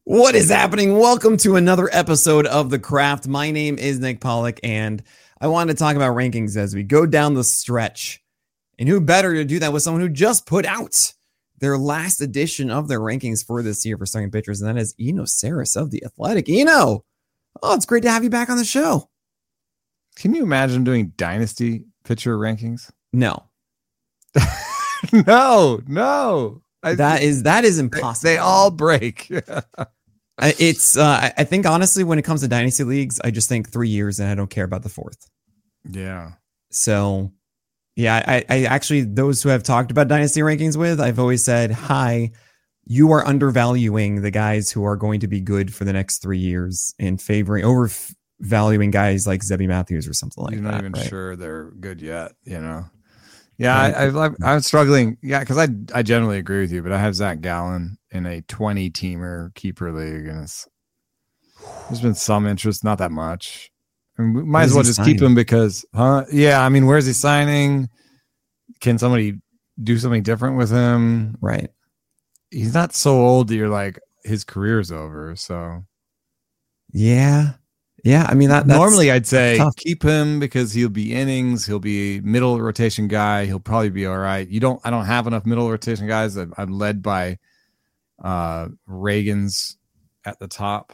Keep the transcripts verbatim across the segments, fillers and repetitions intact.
What is happening? Welcome to another episode of The Craft. My name is Nick Pollock, and I wanted to talk about rankings as we go down the stretch. And who better to do that with someone who just put out their last edition of their rankings for this year for starting pitchers, and that is Eno Sarris of The Athletic. Eno, oh, it's great to have you back on the show. Can you imagine doing dynasty pitcher rankings? No. no, no. I, that is that is impossible. They, they all break. It's uh, I think honestly, when it comes to dynasty leagues, I just think three years and I don't care about the fourth. Yeah. So, yeah, I, I actually, those who have talked about dynasty rankings with, I've always said, hi, you are undervaluing the guys who are going to be good for the next three years and favoring overvaluing guys like Zebby Matthews or something like You're that. not even right? sure they're good yet, you know? Yeah, I, I, I'm struggling. Yeah, because I I generally agree with you, but I have Zach Gallen in a twenty teamer keeper league, and it's there's been some interest, not that much. I mean, we might as well just signing? keep him because, huh? Yeah, I mean, where's he signing? Can somebody do something different with him? Right. He's not so old that you're like his career's over. So, yeah. Yeah, I mean, that normally I'd say tough. Keep him because he'll be innings. He'll be middle rotation guy. He'll probably be all right. You don't. I don't have enough middle rotation guys. I'm, I'm led by uh, Reagan's at the top.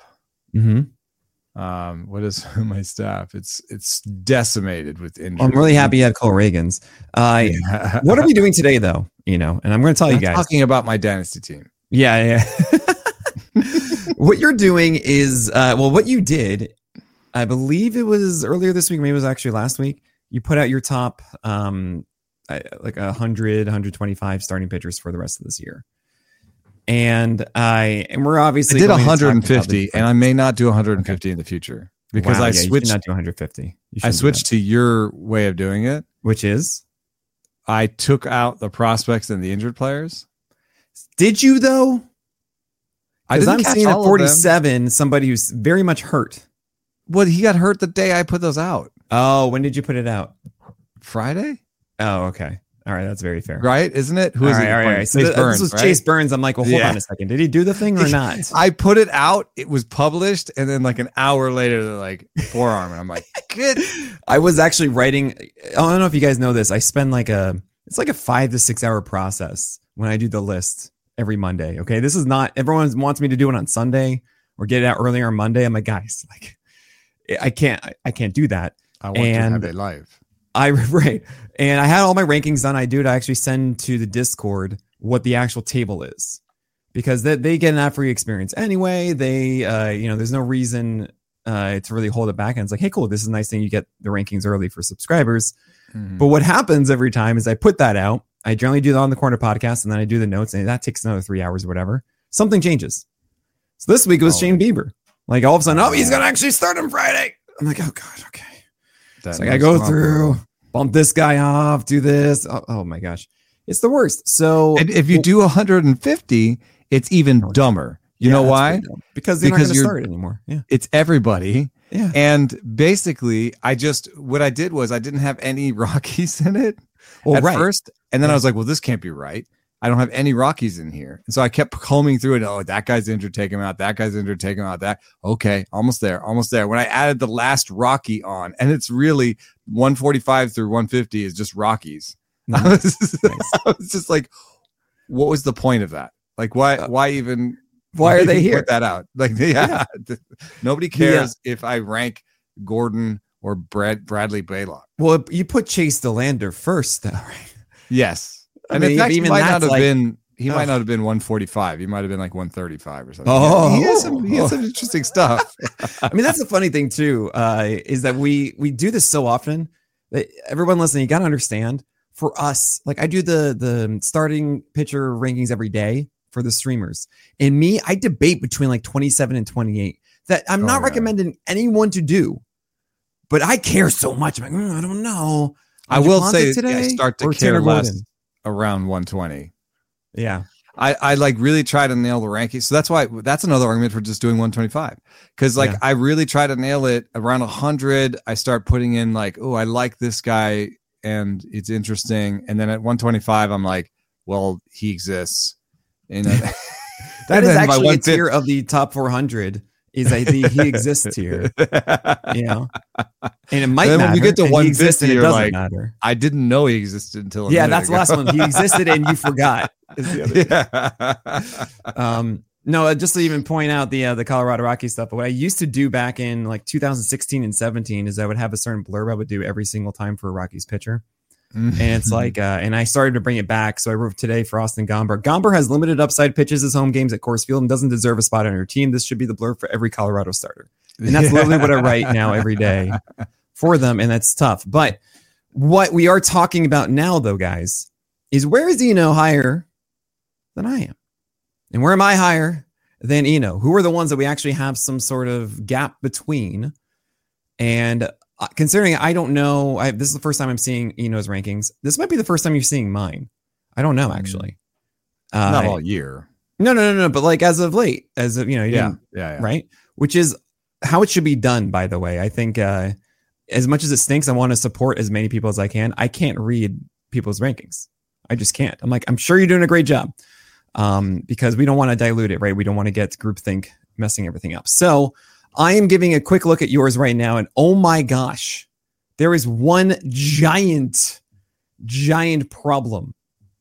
Mm-hmm. Um, what is my staff? It's it's decimated with injuries. I'm really happy you have Cole Reagan's. Uh, yeah. What are we doing today, though? You know, and I'm going to tell I'm you guys. Talking about my dynasty team. Yeah, yeah. What you're doing is, uh, well, what you did. I believe it was earlier this week. Maybe it was actually last week. You put out your top, um, like a hundred, one twenty-five starting pitchers for the rest of this year. And I, and we're obviously I did one hundred fifty, and I may not do one hundred fifty okay. in the future because wow, I yeah, switched. You not do one hundred fifty. I switched to your way of doing it, which is I took out the prospects and the injured players. Did you though? I didn't I'm catch seeing all at forty-seven somebody who's very much hurt. Well, he got hurt the day I put those out. Oh, when did you put it out? Friday? Oh, okay. All right, that's very fair. Right, isn't it? Who all is right, it? All right, all right. So Chase th- Burns, this was right? Chase Burns. I'm like, well, hold yeah. on a second. Did he do the thing or not? I put it out. It was published, and then like an hour later, they're like forearm, and I'm like, good. I was actually writing. I don't know if you guys know this. I spend like a, it's like a five to six hour process when I do the list every Monday. Okay, this is not. Everyone wants me to do it on Sunday or get it out earlier on Monday. I'm like, guys, like. I can't, I can't do that. I want and to have a live. I right. And I had all my rankings done. I do it. I actually send to the Discord what the actual table is because they, they get an ad free experience anyway. They, uh, you know, there's no reason uh, to really hold it back. And it's like, hey, cool. This is a nice thing. You get the rankings early for subscribers. Mm-hmm. But what happens every time is I put that out. I generally do the On the Corner podcast and then I do the notes and that takes another three hours or whatever. Something changes. So this week it was oh. Shane Bieber. Like all of a sudden, oh, he's going to actually start on Friday. I'm like, oh, God, okay. That so like I go through, bump this guy off, do this. Oh, oh, my gosh. It's the worst. So and if you well, do one hundred fifty, it's even oh, dumber. You yeah, know why? Because they're because not going to start anymore. Yeah, it's everybody. Yeah. And basically, I just, what I did was I didn't have any Rockies in it well, at right. first. And then yeah. I was like, well, this can't be right. I don't have any Rockies in here. And so I kept combing through it. Oh, that guy's injured, take him out. That guy's injured, take him out. That. Okay, almost there, almost there. When I added the last Rocky on, and it's really one forty-five through one fifty is just Rockies. Mm-hmm. I, was just, nice. I was just like, what was the point of that? Like, why, why even, why, why are they here? Put that out. Like, yeah, yeah. Nobody cares yeah. if I rank Gordon or Brad, Bradley Baylock. Well, you put Chase DeLander first, though, right? Yes. I and mean, in fact, even he might not have like, been. He oh. might not have been one forty-five. He might have been like one thirty-five or something. Oh, he has some, he has some interesting stuff. I mean, that's the funny thing too, uh, is that we we do this so often that everyone listening, you got to understand. For us, like I do the the starting pitcher rankings every day for the streamers, and me, I debate between like twenty-seven and twenty-eight. That I'm not oh, yeah. recommending anyone to do, but I care so much. I'm like, mm, I don't know. I will say today, I start to care less around one twenty. Yeah. I, I like really try to nail the ranking. So that's why that's another argument for just doing one twenty-five. Cause like yeah. I really try to nail it around a hundred. I start putting in like, oh, I like this guy and it's interesting. And then at one twenty-five, I'm like, well, he exists. And That is actually a tier of the top four hundred. Is a the he exists here, you know, and it might and then matter. When you get to one fifty, it doesn't like, matter. I didn't know he existed until yeah. That's ago. the last one. He existed and you forgot. Is the other yeah. Um, no, just to even point out the uh, the Colorado Rockies stuff. But what I used to do back in like two thousand sixteen and seventeen is I would have a certain blurb I would do every single time for a Rockies pitcher. Mm-hmm. And it's like, uh, and I started to bring it back. So I wrote today for Austin Gomber. Gomber has limited upside, pitches his home games at Coors Field, and doesn't deserve a spot on your team. This should be the blurb for every Colorado starter. And that's yeah. literally what I write now every day for them. And that's tough. But what we are talking about now, though, guys, is where is Eno higher than I am? And where am I higher than Eno? Who are the ones that we actually have some sort of gap between? And Uh, considering I don't know, I, this is the first time I'm seeing Eno's rankings. This might be the first time you're seeing mine. I don't know, actually. Uh, Not all year. No, no, no, no. But like as of late, as of, you know, you yeah, yeah, yeah, right. Which is how it should be done, by the way. I think uh, as much as it stinks, I want to support as many people as I can. I can't read people's rankings. I just can't. I'm like, I'm sure you're doing a great job um, because we don't want to dilute it, right? We don't want to get groupthink messing everything up. So I am giving a quick look at yours right now, and oh my gosh, there is one giant, giant problem.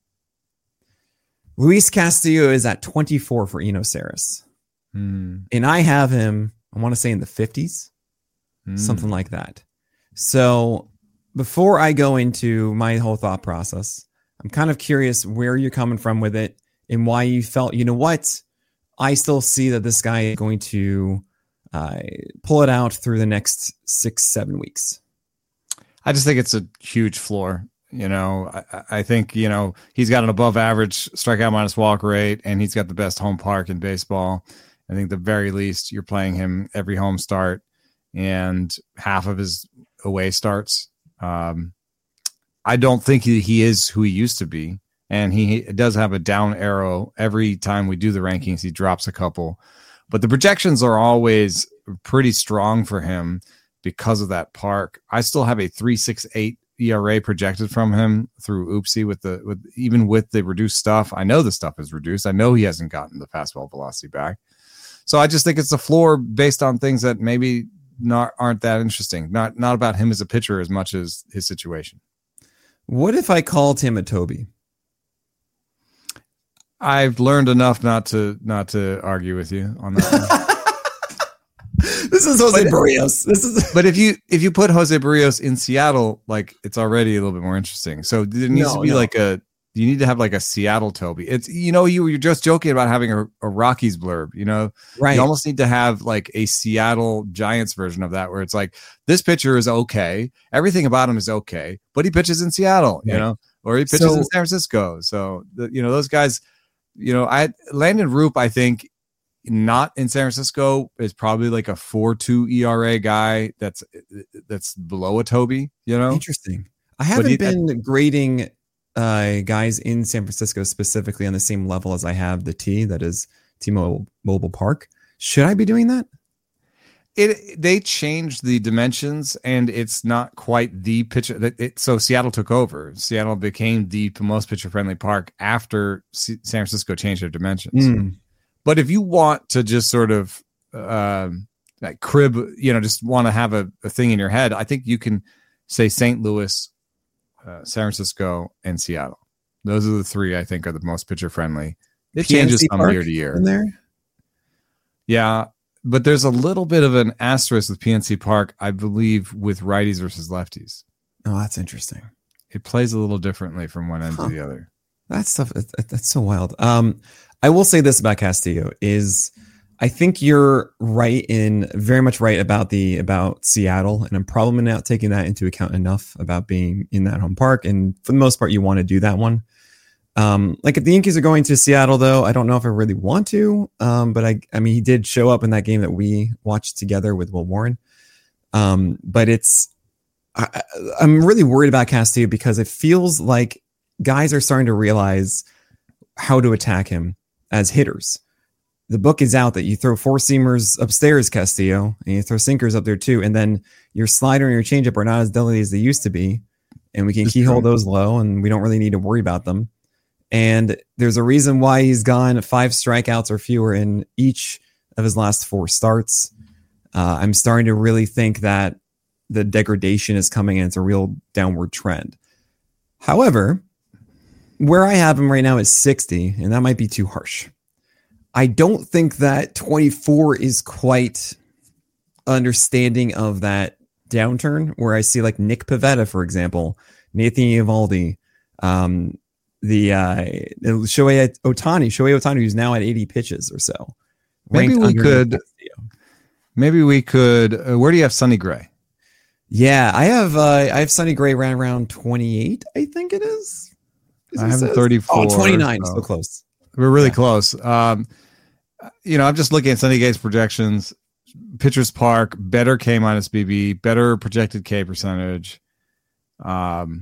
Luis Castillo is at twenty-four for Eno Sarris. Mm. And I have him, I want to say in the fifties, mm. something like that. So before I go into my whole thought process, I'm kind of curious where you're coming from with it and why you felt, you know what, I still see that this guy is going to uh, pull it out through the next six, seven weeks. I just think it's a huge floor. You know, I, I think, you know, he's got an above average strikeout minus walk rate, and he's got the best home park in baseball. I think the very least you're playing him every home start and half of his away starts. Um, I don't think he, he is who he used to be. And he does have a down arrow every time we do the rankings. He drops a couple, but the projections are always pretty strong for him because of that park. I still have a three point six eight E R A projected from him through Oopsie with the, with even with the reduced stuff. I know the stuff is reduced. I know he hasn't gotten the fastball velocity back. So I just think it's the floor based on things that maybe not aren't that interesting. Not, not about him as a pitcher as much as his situation. What if I called him a Toby? I've learned enough not to not to argue with you on that. This is Jose but, Barrios. This is, but if you if you put Jose Barrios in Seattle, like it's already a little bit more interesting. So there needs no, to be no. like a you need to have like a Seattle Toby. It's you know you you're just joking about having a, a Rockies blurb. You know, right? You almost need to have like a Seattle Giants version of that, where it's like this pitcher is okay, everything about him is okay, but he pitches in Seattle, right. you know, or he pitches so, in San Francisco. So the, you know those guys. You know, I Landon Roop, I think, not in San Francisco is probably like a four two E R A guy. That's that's below a Toby. You know, interesting. I haven't he, been I, grading uh, guys in San Francisco specifically on the same level as I have the T. That is T-Mobile Park. Should I be doing that? It they changed the dimensions, and it's not quite the pitcher. That it, so Seattle took over. Seattle became the most pitcher friendly park after C- San Francisco changed their dimensions. Mm. But if you want to just sort of um, like crib, you know, just want to have a, a thing in your head, I think you can say Saint Louis, uh, San Francisco, and Seattle. Those are the three I think are the most pitcher friendly. It P N C changes from Park year to year. In there, yeah. But there's a little bit of an asterisk with P N C Park, I believe, with righties versus lefties. Oh, that's interesting. It plays a little differently from one end huh. to the other. That's stuff. That's so wild. Um, I will say this about Castillo is I think you're right in very much right about the about Seattle, and I'm probably not taking that into account enough about being in that home park. And for the most part, you want to do that one. Um, like if the Yankees are going to Seattle, though, I don't know if I really want to. Um, but I, I mean, he did show up in that game that we watched together with Will Warren. Um, but it's, I, I'm really worried about Castillo because it feels like guys are starting to realize how to attack him as hitters. The book is out that you throw four seamers upstairs, Castillo, and you throw sinkers up there too. And then your slider and your changeup are not as deadly as they used to be. And we can keyhole those low, and we don't really need to worry about them. And there's a reason why he's gone five strikeouts or fewer in each of his last four starts. Uh, I'm starting to really think that the degradation is coming and it's a real downward trend. However, where I have him right now is sixty, and that might be too harsh. I don't think that twenty-four is quite understanding of that downturn, where I see like Nick Pivetta, for example, Nathan Eovaldi, um, the uh, Shohei Ohtani, Shohei Ohtani, who's now at eighty pitches or so. Maybe we could, maybe we could, uh, where do you have Sonny Gray? Yeah, I have, uh, I have Sonny Gray right around twenty-eight, I think it is. I have him thirty-four. Oh, twenty-nine, so. so close. We're really yeah. close. Um, you know, I'm just looking at Sonny Gray's projections. Pitchers Park, better K minus B B, better projected K percentage. Um,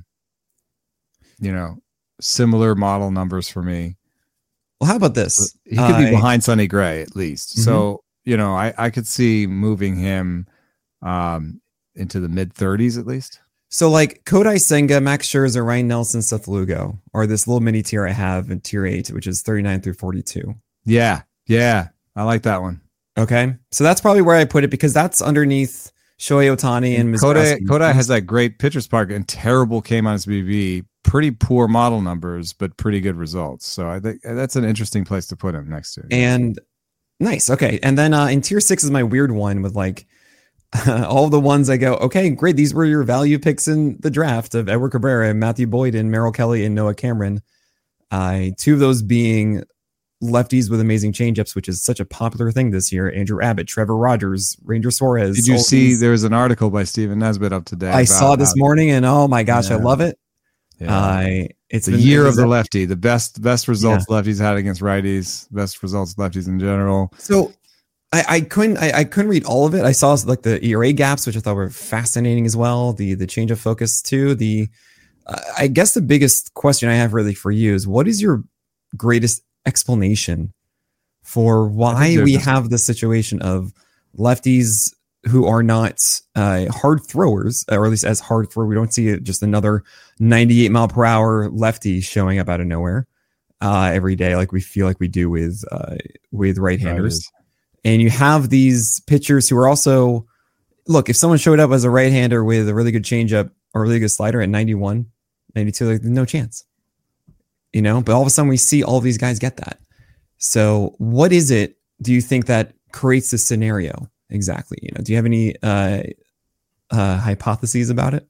you know, similar model numbers for me. Well, how about this? He could uh, be behind Sonny Gray at least. Mm-hmm. So, you know, I, I could see moving him um, into the mid thirties at least. So like Kodai Senga, Max Scherzer, Ryan Nelson, Seth Lugo, or this little mini tier I have in tier eight, which is thirty-nine through forty-two. Yeah. Yeah. I like that one. Okay. So that's probably where I put it because that's underneath Shohei Ohtani and Kodai. Kodai has that great Pitchers Park and terrible K minus B B, pretty poor model numbers, but pretty good results. So I think that's an interesting place to put him next to. And nice. Okay. And then uh, in tier six is my weird one with like, all the ones I go, okay, great. These were your value picks in the draft of Edward Cabrera and Matthew Boyd and Merrill Kelly and Noah Cameron. Uh, two of those being lefties with amazing changeups, which is such a popular thing this year. Andrew Abbott, Trevor Rogers, Ranger Suarez. Did you see these. There was an article by Steven Nesbitt up today? I saw this morning and oh my gosh, yeah. I love it. Yeah. Uh, it's the year of the lefty, the best, best results yeah. lefties had against righties, best results lefties in general. So I, I couldn't I, I couldn't read all of it. I saw like the E R A gaps, which I thought were fascinating as well. The the change of focus too. The uh, I guess the biggest question I have really for you is what is your greatest explanation for why we just... have the situation of lefties who are not uh, hard throwers, or at least as hard thrower. We don't see just another ninety-eight mile per hour lefty showing up out of nowhere uh, every day, like we feel like we do with uh, with right-handers. And you have these pitchers who are also, look, if someone showed up as a right-hander with a really good changeup or a really good slider at ninety-one, ninety-two, like no chance, you know, but all of a sudden we see all of these guys get that. So what is it, do you think, that creates this scenario exactly? You know, do you have any uh, uh, hypotheses about it?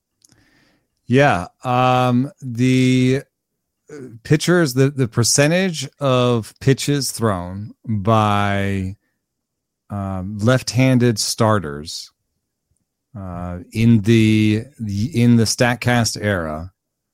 Yeah. Um, the pitchers, the, the percentage of pitches thrown by um, left-handed starters uh, in the, the in the StatCast era,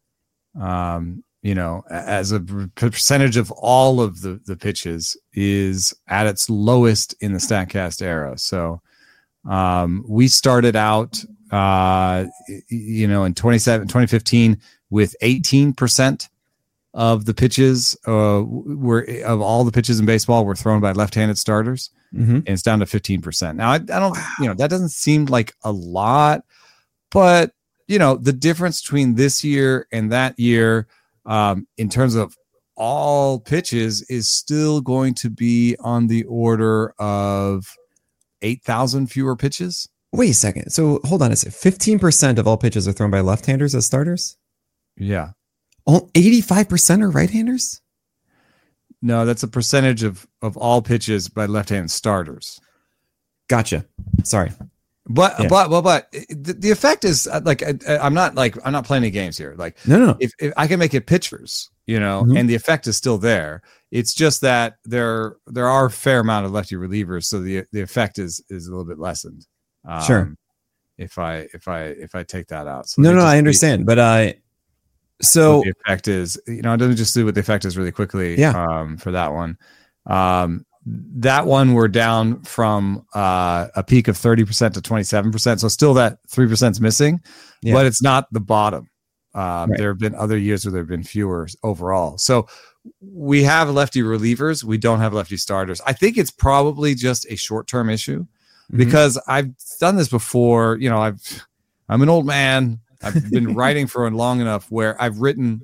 um, you know, as a percentage of all of the, the pitches is at its lowest in the StatCast era. So um, we started out, uh, you know, in twenty fifteen with eighteen percent of the pitches uh, were of all the pitches in baseball were thrown by left-handed starters, mm-hmm. and it's down to fifteen percent. Now, I, I don't, you know, that doesn't seem like a lot, but you know, the difference between this year and that year, um, in terms of all pitches, is still going to be on the order of eight thousand fewer pitches. Wait a second. So hold on a second. fifteen percent of all pitches are thrown by left-handers as starters? Yeah. eighty-five percent are right-handers? No, that's a percentage of, of all pitches by left-hand starters. Gotcha. Sorry. But, yeah. but, but, but the, the effect is like, I, I'm not like, I'm not playing any games here. Like, no, no, no. If, if I can make it pitchers, you know, mm-hmm. and the effect is still there. It's just that there, there are a fair amount of lefty relievers. So the, the effect is, is a little bit lessened. Um, sure. If I, if I, if I take that out. So no, no, I understand. But I, so what the effect is, you know, it doesn't just do what the effect is really quickly. Yeah. Um, for that one, um, that one we're down from uh, a peak of thirty percent to twenty-seven percent. So still that three percent is missing, yeah. but it's not the bottom. Um, right. There have been other years where there have been fewer overall. So we have lefty relievers. We don't have lefty starters. I think it's probably just a short-term issue, mm-hmm. because I've done this before. You know, I've, I'm an old man. I've been writing for long enough where I've written like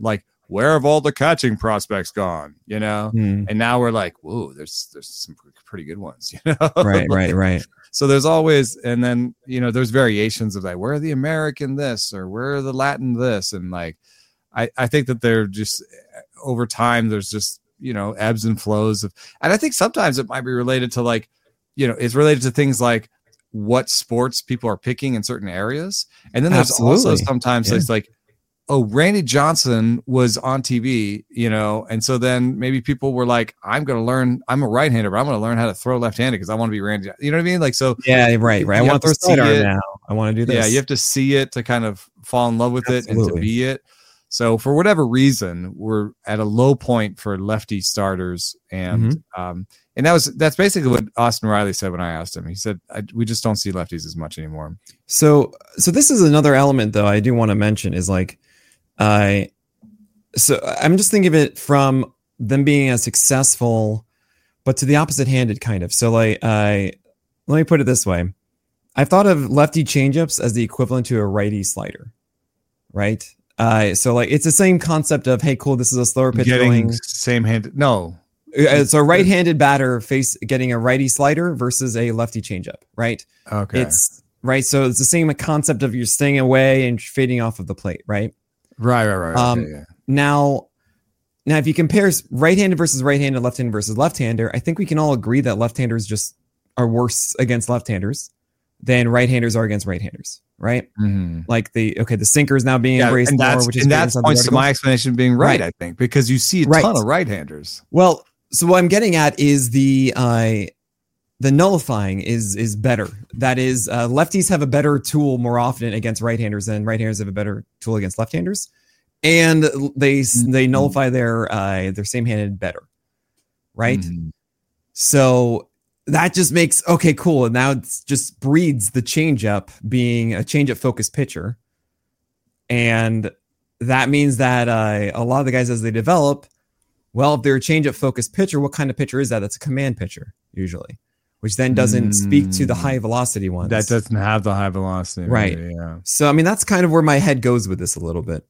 where have all the catching prospects gone? You know, mm. and now we're like, whoa, there's there's some pretty good ones. You know, right, right, right. So there's always, and then you know, there's variations of like, where are the American this or where are the Latin this, and like, I I think that they're just over time. There's just you know ebbs and flows of, and I think sometimes it might be related to like, you know, it's related to things like what sports people are picking in certain areas, and then there's Absolutely. also sometimes yeah. it's like, oh, Randy Johnson was on T V, you know, and so then maybe people were like, I'm going to learn, I'm a right-hander, but I'm going to learn how to throw left-handed because I want to be Randy. You know what I mean? Like, so yeah, right, right. I want to throw sidearm now. I want to do this. Yeah, you have to see it to kind of fall in love with Absolutely. it and to be it. So for whatever reason, we're at a low point for lefty starters, and mm-hmm. um, and that was that's basically what Austin Riley said when I asked him. He said, I, "We just don't see lefties as much anymore." So, so this is another element, though. I do want to mention is like. I uh, so I'm just thinking of it from them being as successful, but to the opposite handed kind of. So like I let me put it this way. I've thought of lefty changeups as the equivalent to a righty slider. Right? Uh so like it's the same concept of, hey, cool, this is a slower pitch getting same handed. No. It's a right-handed batter face getting a righty slider versus a lefty changeup, right? Okay. It's right. So it's the same concept of you're staying away and fading off of the plate, right? Right, right, right. Um, okay, yeah. Now, now, if you compare right-handed versus right-handed, left-handed versus left-hander, I think we can all agree that left-handers just are worse against left-handers than right-handers are against right-handers, right? Mm-hmm. Like the okay, the sinker is now being yeah, embraced and more, that's, which is and that points to my explanation being right, right, I think, because you see a right. ton of right-handers. Well, so what I'm getting at is the uh, the nullifying is is better. That is, uh, lefties have a better tool more often against right-handers than right-handers have a better tool against left-handers, and they mm-hmm. they nullify their uh, their same-handed better, right? Mm-hmm. So that just makes okay, cool. And now it just breeds the changeup being a changeup focused pitcher, and that means that uh, a lot of the guys as they develop, well, if they're a changeup focused pitcher, what kind of pitcher is that? That's a command pitcher usually. Which then doesn't mm, speak to the high velocity ones. That doesn't have the high velocity. Right. Maybe, yeah. So, I mean, that's kind of where my head goes with this a little bit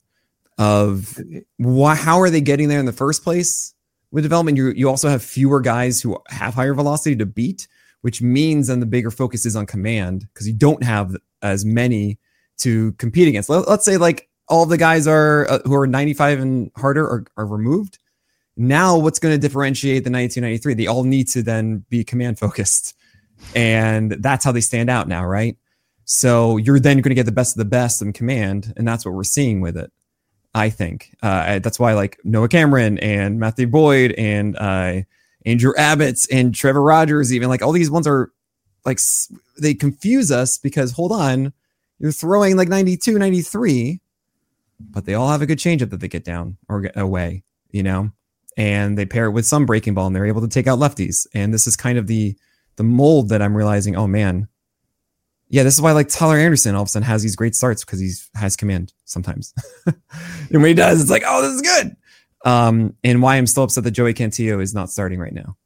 of why, how are they getting there in the first place with development? You you also have fewer guys who have higher velocity to beat, which means then the bigger focus is on command because you don't have as many to compete against. Let, let's say like all the guys are uh, who are ninety-five and harder are, are removed. Now, what's going to differentiate the ninety-two ninety-three? They all need to then be command focused. And that's how they stand out now, right? So you're then going to get the best of the best in command. And that's what we're seeing with it, I think. Uh, that's why like Noah Cameron and Matthew Boyd and uh, Andrew Abbott's and Trevor Rogers, even like all these ones are like, they confuse us because hold on, you're throwing like ninety-two ninety-three, but they all have a good changeup that they get down or get away, you know? And they pair it with some breaking ball and they're able to take out lefties. And this is kind of the the mold that I'm realizing, oh man, yeah, this is why like Tyler Anderson all of a sudden has these great starts because he has command sometimes. And when he does, it's like, oh, this is good. Um, and why I'm still upset that Joey Cantillo is not starting right now.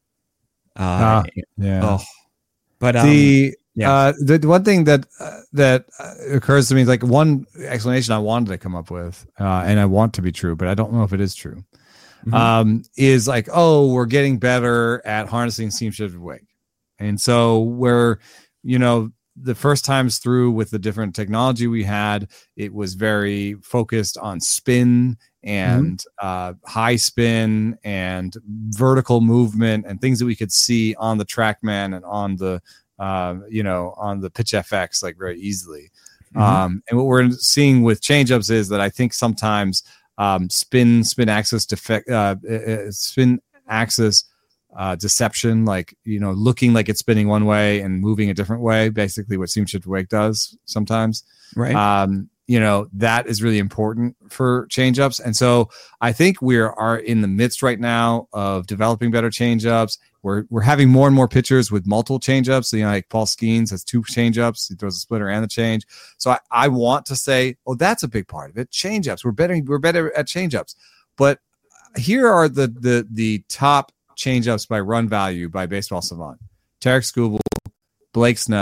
Uh, ah, yeah. Oh. But um, the yeah. uh, the one thing that uh, that uh, occurs to me is like one explanation I wanted to come up with, uh, and I want to be true, but I don't know if it is true. Mm-hmm. Um, is like, oh, we're getting better at harnessing seam shifted wake. And so we're, you know, the first times through with the different technology we had, it was very focused on spin and mm-hmm. uh, high spin and vertical movement and things that we could see on the TrackMan and on the, uh, you know, on the Pitch F X like very easily. Mm-hmm. Um, and what we're seeing with changeups is that I think sometimes Um, spin, spin axis defect, uh, uh, spin axis uh, deception, like, you know, looking like it's spinning one way and moving a different way, basically what seam shifted wake does sometimes. Right. Um, you know, that is really important for changeups. And so I think we are in the midst right now of developing better changeups. We're we're having more and more pitchers with multiple changeups. So, you know, like Paul Skeens has two changeups. He throws a splitter and the change. So I, I want to say, oh, that's a big part of it. Changeups. We're better. We're better at changeups. But here are the the the top changeups by run value by Baseball Savant: Tarek Skubal, Blake Snell,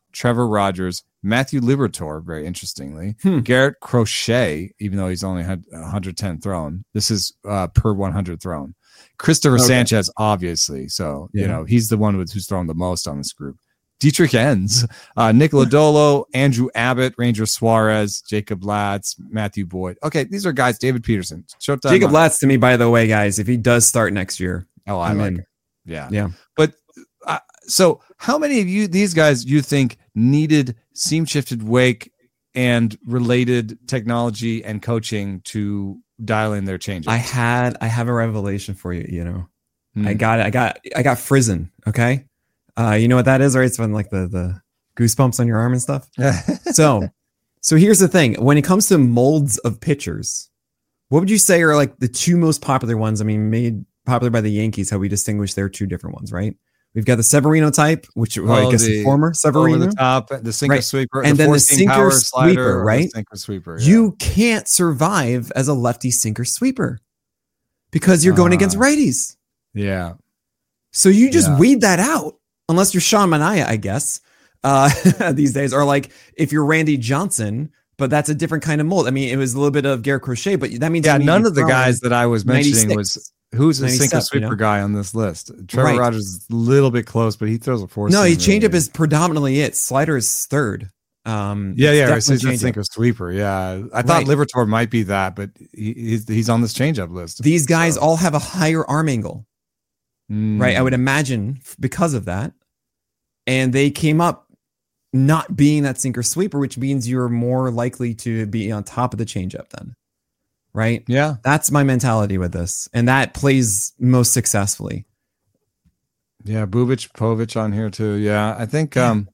Trevor Rogers, Matthew Liberatore, very interestingly, hmm. Garrett Crochet, even though he's only had one hundred ten thrown. This is uh, per one hundred thrown. Christopher okay. Sanchez, obviously. So, yeah. you know, he's the one with, who's thrown the most on this group. Dietrich Enns, uh, Nick Lodolo, Andrew Abbott, Ranger Suarez, Jacob Latz, Matthew Boyd. Okay, these are guys. David Peterson. Showtime Jacob Latz, to me, by the way, guys, if he does start next year. Oh, I I'm like in. It. Yeah. Yeah. But uh, so how many of you, these guys, you think needed seam shifted wake and related technology and coaching to dial in their changes? I had, I have a revelation for you, you know. Hmm. I got it. I got, I got Frizen. Okay. Uh, you know what that is, right? It's when like the, the goosebumps on your arm and stuff. so, so here's the thing. When it comes to molds of pitchers, what would you say are like the two most popular ones? I mean, made popular by the Yankees, how we distinguish their two different ones, right? We've got the Severino type, which well, oh, I guess the former Severino. Over the top, the sinker right. sweeper, and the then the sinker sweeper, right? Sinker sweeper. Yeah. You can't survive as a lefty sinker sweeper because you're going uh, against righties. Yeah. So you just yeah. weed that out. Unless you're Sean Manaea, I guess, uh, these days. Or like if you're Randy Johnson, but that's a different kind of mold. I mean, it was a little bit of Garrett Crochet, but that means... Yeah, none of the guys that I was mentioning was... Who's a sinker sweeper you know? guy on this list? Trevor right. Rogers is a little bit close, but he throws a four. No, he changeup is predominantly it. Slider is third. Um, yeah, yeah, he's a sinker sweeper. Yeah, I thought right. Liberatore might be that, but he, he's, he's on this changeup list. These guys so. all have a higher arm angle. Mm. Right, I would imagine because of that. And they came up not being that sinker sweeper, which means you're more likely to be on top of the changeup then. Right? Yeah. That's my mentality with this. And that plays most successfully. Yeah, Bubic, Povich on here too. Yeah, I think um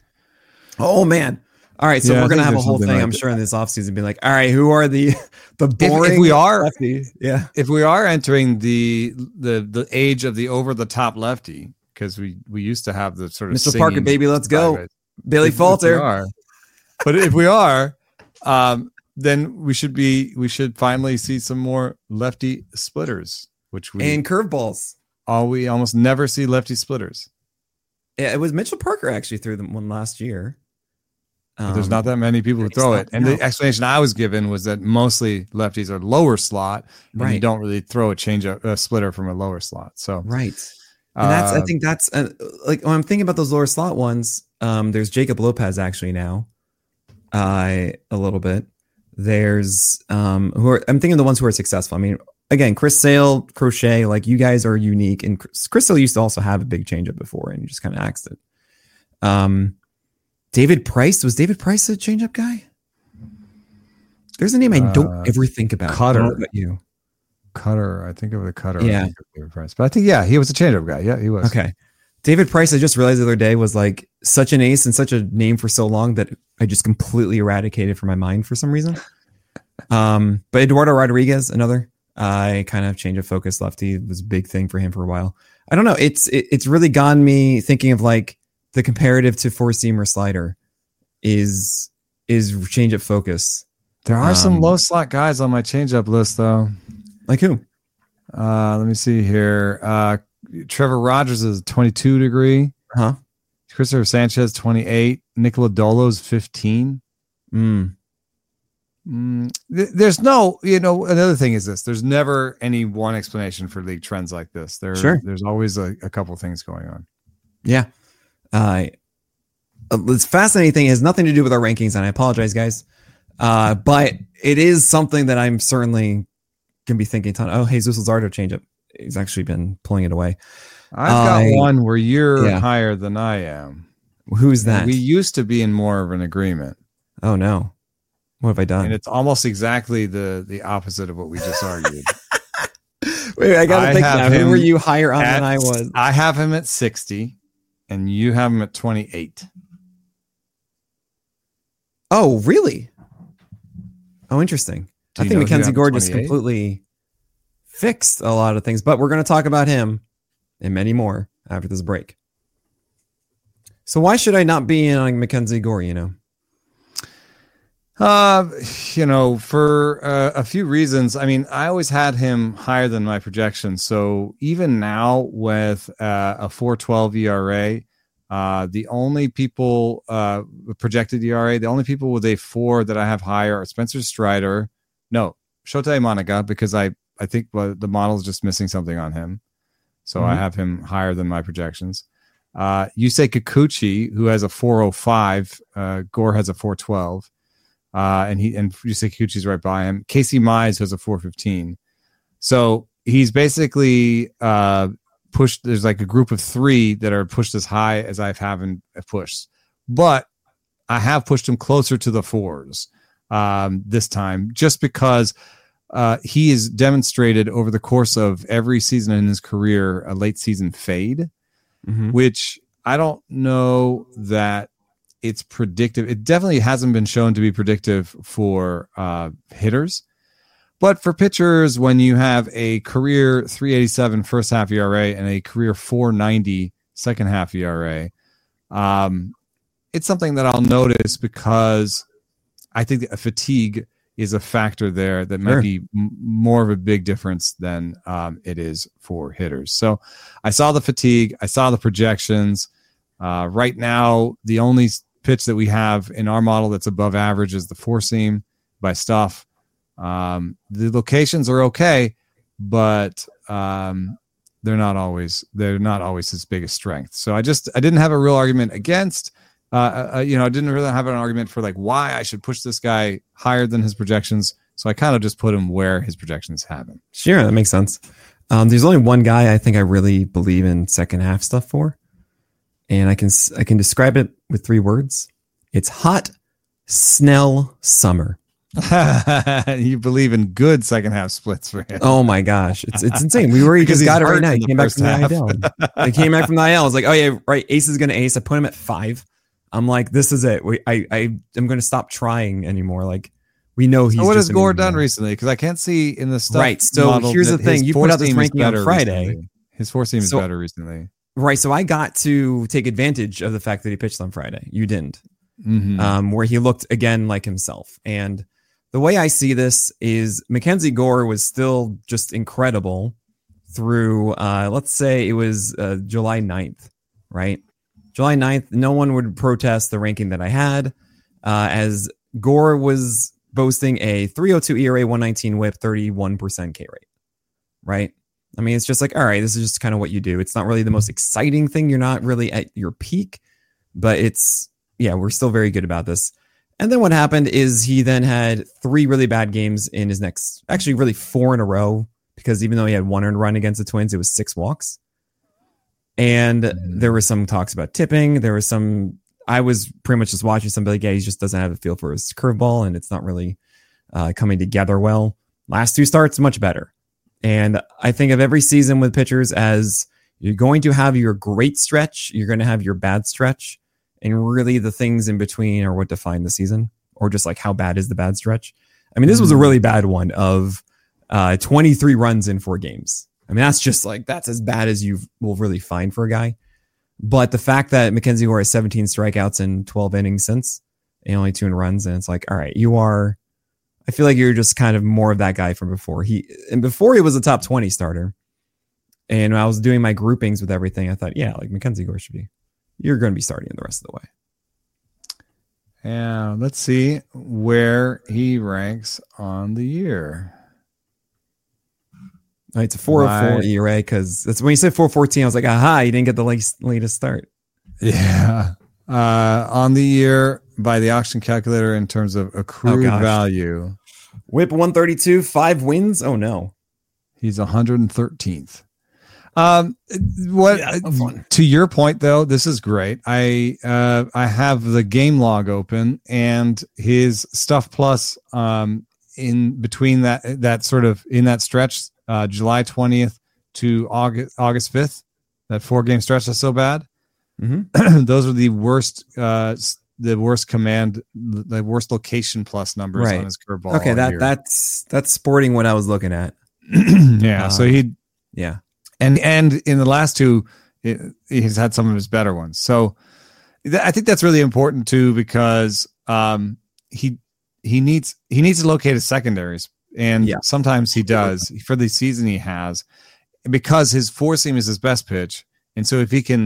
oh man. All right, so yeah, we're gonna have a whole thing, like I'm sure, in this offseason, be like, all right, who are the the boring if, if we are lefty? Yeah. If we are entering the the the age of the over the top lefty, because we we used to have the sort of Mister Parker, baby, let's go. Private. Billy if, Falter. If we are, but if we are, um, then we should be we should finally see some more lefty splitters, which we and curveballs. All we almost never see lefty splitters. Yeah, it was Mitchell Parker actually threw them one last year. Um, there's not that many people who throw it. And no. the explanation I was given was that mostly lefties are lower slot, and right. you don't really throw a change up a splitter from a lower slot. So right. And that's, uh, I think that's uh, like when I'm thinking about those lower slot ones, um, there's Jacob Lopez actually now, uh, a little bit. There's, um, who are, I'm thinking of the ones who are successful. I mean, again, Chris Sale, Crochet, like you guys are unique. And Chris, Chris Sale used to also have a big changeup before and you just kind of axed it. Um, David Price, was David Price a changeup guy? There's a name I don't uh, ever think about. Cutter. What about you? Cutter, I think of the Cutter. Yeah, Price. But I think yeah, he was a changeup guy. Yeah, he was. Okay, David Price. I just realized the other day was like such an ace and such a name for so long that I just completely eradicated from my mind for some reason. um, but Eduardo Rodriguez, another, I uh, kind of change of focus lefty was a big thing for him for a while. I don't know. It's it, it's really gotten me thinking of like the comparative to four seamer slider is is change of focus. There are um, some low slot guys on my changeup list though. Like who? Uh, let me see here. Uh, Trevor Rogers is twenty-two degree. Huh? Christopher Sanchez, twenty-eight. Nick Lodolo's fifteen. Mm. Mm. Th- there's no, you know, another thing is this. There's never any one explanation for league trends like this. There, sure. There's always a, a couple things going on. Yeah. Uh, it's fascinating thing. It has nothing to do with our rankings, and I apologize, guys. Uh, but it is something that I'm certainly can be thinking ton. Oh, Jesus Luzardo changeup. He's actually been pulling it away. I've got uh, one where you're yeah. higher than I am. Who's that? And we used to be in more of an agreement. Oh no. What have I done? And it's almost exactly the the opposite of what we just argued. Wait, I gotta I think now. Who were you higher on at, than I was? I have him at sixty and you have him at twenty-eight. Oh, really? Oh, interesting. I think Mackenzie Gore just completely fixed a lot of things, but we're going to talk about him and many more after this break. So why should I not be in on Mackenzie Gore, you know? Uh, you know, for uh, a few reasons. I mean, I always had him higher than my projection. So even now with uh, a four twelve E R A, Uh, the only people uh, projected E R A, the only people with a four that I have higher are Spencer Strider. No, Shota Imanaga, because I, I think well, the model is just missing something on him. So mm-hmm. I have him higher than my projections. Uh, Yusei Kikuchi, who has a four oh five. Uh, Gore has a four twelve. Uh, and he and Yusei Kikuchi's right by him. Casey Mize has a four fifteen. So he's basically uh, pushed. There's like a group of three that are pushed as high as I've haven't pushed. But I have pushed him closer to the fours um, this time, just because uh, he has demonstrated over the course of every season in his career a late season fade, mm-hmm. which I don't know that it's predictive. It definitely hasn't been shown to be predictive for uh, hitters. But for pitchers, when you have a career three eighty-seven first half E R A and a career four ninety second half E R A, um, it's something that I'll notice because I think that fatigue is a factor there that might sure. be m- more of a big difference than um, it is for hitters. So I saw the fatigue. I saw the projections. Uh, right now, the only pitch that we have in our model that's above average is the four seam by Stuff. Um, the locations are okay, but um, they're not always they're not always his biggest strength. So I just I didn't have a real argument against. Uh, uh, you know, I didn't really have an argument for like why I should push this guy higher than his projections. So I kind of just put him where his projections have him. Sure, that makes sense. Um, there's only one guy I think I really believe in second half stuff for, and I can I can describe it with three words. It's hot, Snell, summer. You believe in good second half splits for him. Oh my gosh, it's it's insane. We already just got it right now. He came back from the I L. He came back from the I L. I was like, oh yeah, right. Ace is going to ace. I put him at five. I'm like, this is it. We, I I am going to stop trying anymore. Like we know he's. So what has Gore done recently? Because I can't see in the stuff. Right. So here's the thing. You put out this ranking on Friday. Recently. His four seam is so, better recently. Right. So I got to take advantage of the fact that he pitched on Friday. You didn't. Mm-hmm. Um, where he looked again like himself. And the way I see this is Mackenzie Gore was still just incredible through, uh, let's say it was uh, July ninth, right? July ninth, no one would protest the ranking that I had uh, as Gore was boasting a three oh two E R A, one nineteen whip, thirty-one percent K rate, right? I mean, it's just like, all right, this is just kind of what you do. It's not really the most exciting thing. You're not really at your peak, but it's, yeah, we're still very good about this. And then what happened is he then had three really bad games in his next, actually really four in a row, because even though he had one earned run against the Twins, it was six walks. And mm-hmm. there were some talks about tipping. There was some, I was pretty much just watching somebody like, yeah, he just doesn't have a feel for his curveball and it's not really uh, coming together well. Last two starts, much better. And I think of every season with pitchers as you're going to have your great stretch, you're going to have your bad stretch. And really the things in between are what define the season, or just like how bad is the bad stretch. I mean, this was a really bad one of uh, twenty-three runs in four games. I mean, that's just like, that's as bad as you will really find for a guy. But the fact that Mackenzie Gore has seventeen strikeouts in twelve innings since and only two in runs. And it's like, all right, you are, I feel like you're just kind of more of that guy from before. He, and before he was a top twenty starter. And when I was doing my groupings with everything, I thought, yeah, like Mackenzie Gore should be. You're going to be starting the rest of the way. Yeah, let's see where he ranks on the year. Oh, it's a four oh four right. E R A because that's when you said four fourteen. I was like, aha, you didn't get the latest, latest start. Yeah. Uh, on the year by the auction calculator in terms of accrued oh, value. Whip one thirty-two, five wins. Oh, no. He's one hundred thirteenth. Um, what yeah, to your point though, this is great. I uh I have the game log open and his Stuff Plus um in between that that sort of in that stretch, uh July twentieth to August August fifth, that four game stretch that's so bad. Mm-hmm. Those are the worst uh the worst command the worst location plus numbers right. on his curveball. Okay, that year. that's that's sporting what I was looking at. yeah, uh, so he yeah. And and in the last two, it, he's had some of his better ones. So th- I think that's really important too, because um, he he needs he needs to locate his secondaries, and yeah. sometimes he does. For the season, he has, because his four seam is his best pitch, and so if he can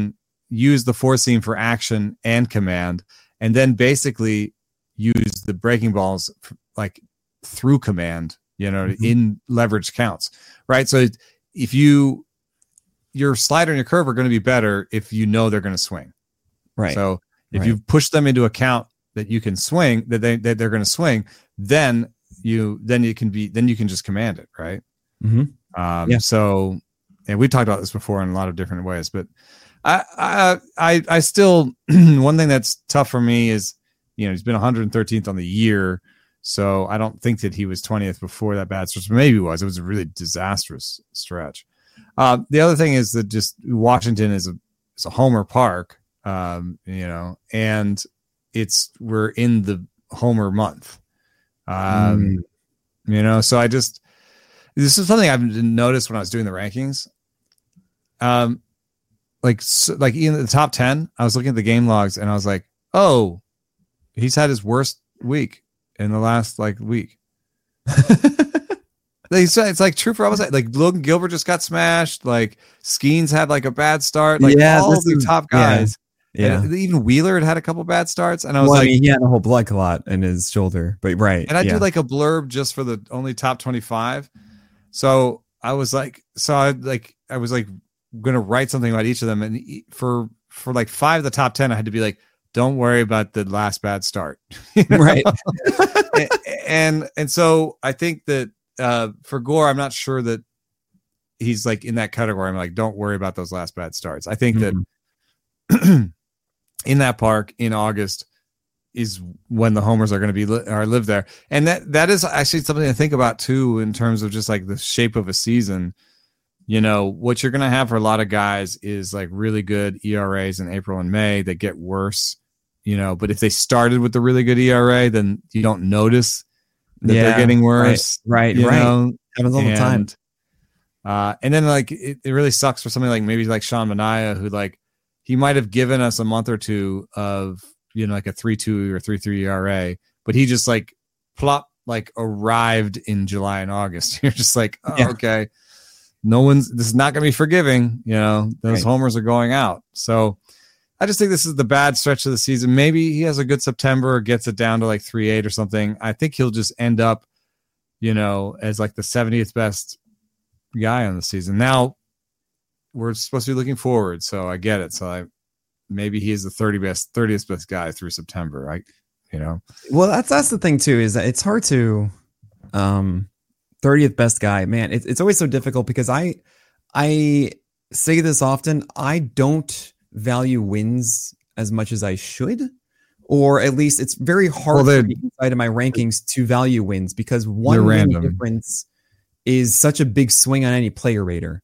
use the four seam for action and command, and then basically use the breaking balls like through command, you know, mm-hmm. in leverage counts, right? So if you, your slider and your curve are going to be better if you know they're going to swing. Right. So if right. you push them into a count that you can swing, that they that they're going to swing, then you then you can be then you can just command it, right? Mm-hmm. Um, yeah. So, and we talked about this before in a lot of different ways, but I I I, I still one thing that's tough for me is, you know, he's been one hundred thirteenth on the year, so I don't think that he was twentieth before that bad stretch. Maybe it was. It was a really disastrous stretch. Uh, the other thing is that just Washington is a is a homer park. Um, you know, and it's we're in the Homer month. Um, mm. You know, so I just this is something I've noticed when I was doing the rankings. Um, like so, like in the top ten, I was looking at the game logs and I was like, oh, he's had his worst week in the last like week. It's like true for almost like Logan Gilbert just got smashed. Like Skeens had like a bad start. Like yeah, all the is, top guys. Yeah. And even Wheeler had had a couple bad starts. And I was well, like, I mean, he had a whole blood clot in his shoulder, but right. And I yeah. do like a blurb just for the only top twenty-five. So I was like, so I like, I was like going to write something about each of them. And for, for like five of the top ten, I had to be like, don't worry about the last bad start. You know? Right. and, and, and so I think that, uh, for Gore, I'm not sure that he's like in that category. I'm like, don't worry about those last bad starts. I think mm-hmm. that in that park in August is when the homers are going to be li- or live there. And that, that is actually something to think about too, in terms of just like the shape of a season. You know, what you're going to have for a lot of guys is like really good E R As in April and May that get worse, you know, but if they started with the really good E R A, then you don't notice that yeah, they're getting worse. Right. Right. right. Know? Happens all and, the time. Uh, and then like, it, it really sucks for somebody like maybe like Sean Manaea, who like, he might have given us a month or two of, you know, like a three two or three three E R A, but he just like plop, like arrived in July and August. You're just like, oh, yeah. okay, no one's, this is not going to be forgiving. You know, those right. homers are going out. So I just think this is the bad stretch of the season. Maybe he has a good September, gets it down to like three eight or something. I think he'll just end up, you know, as like the seventieth best guy on the season. Now, we're supposed to be looking forward, so I get it. So I maybe he is the thirty best, thirtieth best guy through September, right? You know. Well, that's that's the thing too, is that it's hard to um thirtieth best guy. Man, it, it's always so difficult because I I say this often. I don't value wins as much as I should, or at least it's very hard well, for me inside of my rankings to value wins because one win difference is such a big swing on any player rater.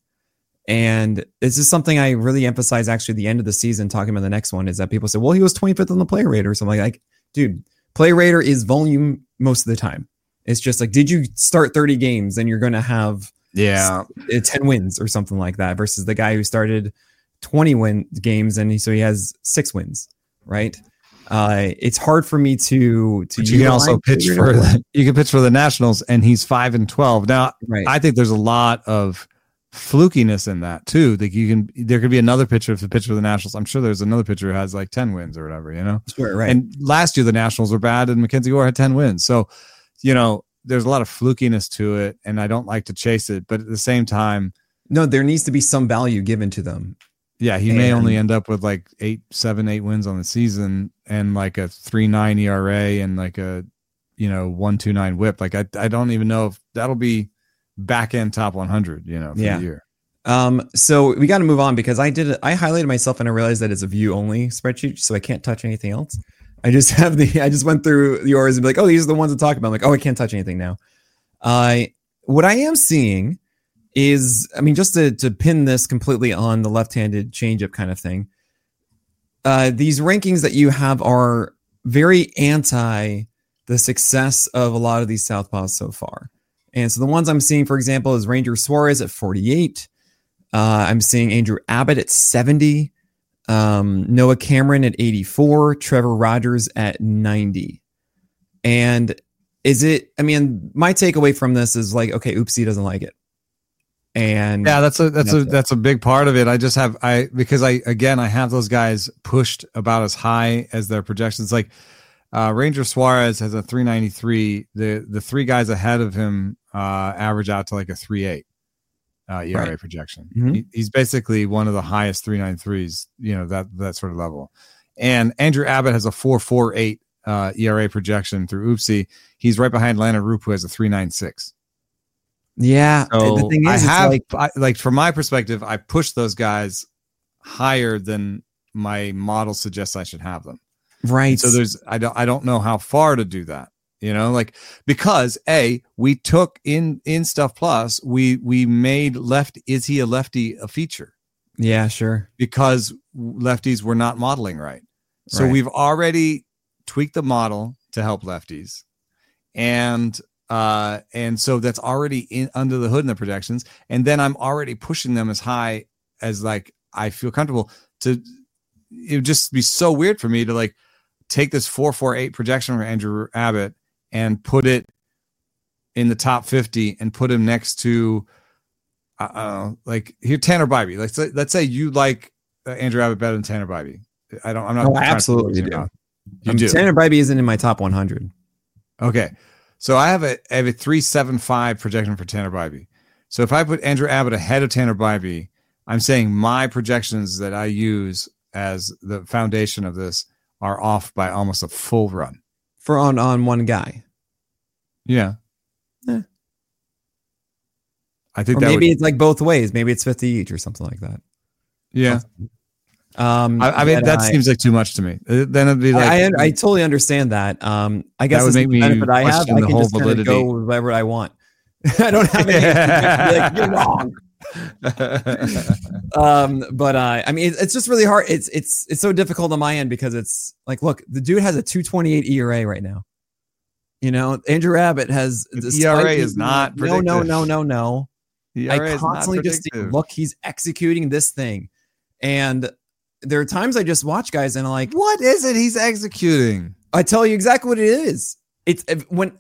And this is something I really emphasize actually at the end of the season, talking about the next one, is that people say, well, he was twenty-fifth on the player rater. So I'm like, like, dude, player rater is volume most of the time. It's just like, did you start thirty games and you're going to have yeah ten wins or something like that versus the guy who started twenty win games and he, so he has six wins, right? Uh, it's hard for me to to. You can also pitch for the, you can pitch for the Nationals and he's five and twelve. Now, right. I think there's a lot of flukiness in that too. Like you can, there could be another pitcher if the pitcher for the Nationals. I'm sure there's another pitcher who has like ten wins or whatever, you know. Sure, right. And last year the Nationals were bad and Mackenzie Gore had ten wins. So, you know, there's a lot of flukiness to it, and I don't like to chase it. But at the same time, no, there needs to be some value given to them. Yeah, he and, may only end up with like eight, seven, eight wins on the season and like a three nine E R A and like a, you know, one two nine whip. Like I, I don't even know if that'll be back end top one hundred, you know, for yeah. the year. Um, so we got to move on because I did, I highlighted myself and I realized that it's a view only spreadsheet, so I can't touch anything else. I just have the, I just went through yours and be like, oh, these are the ones to talk about. I'm like, oh, I can't touch anything now. Uh, what I am seeing is, I mean, just to, to pin this completely on the left-handed changeup kind of thing. Uh, these rankings that you have are very anti the success of a lot of these southpaws so far. And so the ones I'm seeing, for example, is Ranger Suarez at forty-eight. Uh, I'm seeing Andrew Abbott at seventy. Um, Noah Cameron at eighty-four. Trevor Rogers at ninety. And is it, I mean, my takeaway from this is like, okay, Oopsie doesn't like it. And yeah, that's a that's, that's a it. that's a big part of it. I just have I because I again I have those guys pushed about as high as their projections. Like uh, Ranger Suarez has a three ninety-three. The the three guys ahead of him uh, average out to like a three eight uh, E R A right. projection. Mm-hmm. He, he's basically one of the highest three ninety-threes. You know that that sort of level. And Andrew Abbott has a four forty-eight uh, E R A projection through Oopsie. He's right behind Landon Roop, who has a three ninety-six. Yeah, so the thing is, I have like, I, like from my perspective, I push those guys higher than my model suggests I should have them. Right. And so there's I don't I don't know how far to do that. You know, like because a we took in in Stuff Plus we we made left is he a lefty a feature. Yeah, sure. Because lefties were not modeling right. So right. we've already tweaked the model to help lefties, and. Uh, and so that's already in under the hood in the projections. And then I'm already pushing them as high as like, I feel comfortable to, it would just be so weird for me to like take this four forty-eight projection for Andrew Abbott and put it in the top fifty and put him next to, uh, like here, Tanner Bybee. Let's say, let's say you like uh, Andrew Abbott better than Tanner Bybee. I don't, I'm not. Oh, absolutely. You do. You um, do. Tanner Bybee isn't in my top one hundred. Okay. So I have a I have a three seventy-five projection for Tanner Bybee. So if I put Andrew Abbott ahead of Tanner Bybee, I'm saying my projections that I use as the foundation of this are off by almost a full run. For on, on one guy. Yeah. Eh. I think or that maybe would, it's like both ways. Maybe it's fifty each or something like that. Yeah. Something. Um, I, I mean, that I, seems like too much to me. Then it'd be like, I, I, I totally understand that. Um, I guess that would make me benefit I have. I can just validity. Go with whatever I want. I don't have any. Like, you're wrong. um, but uh, I mean, it, it's just really hard. It's it's it's so difficult on my end because it's like, look, the dude has a two twenty-eight E R A right now. You know, Andrew Abbott has E R A is not no, no, no, no, no. E R A I constantly just see, look, he's executing this thing, and there are times I just watch guys and I'm like, what is it he's executing? I tell you exactly what it is. It's when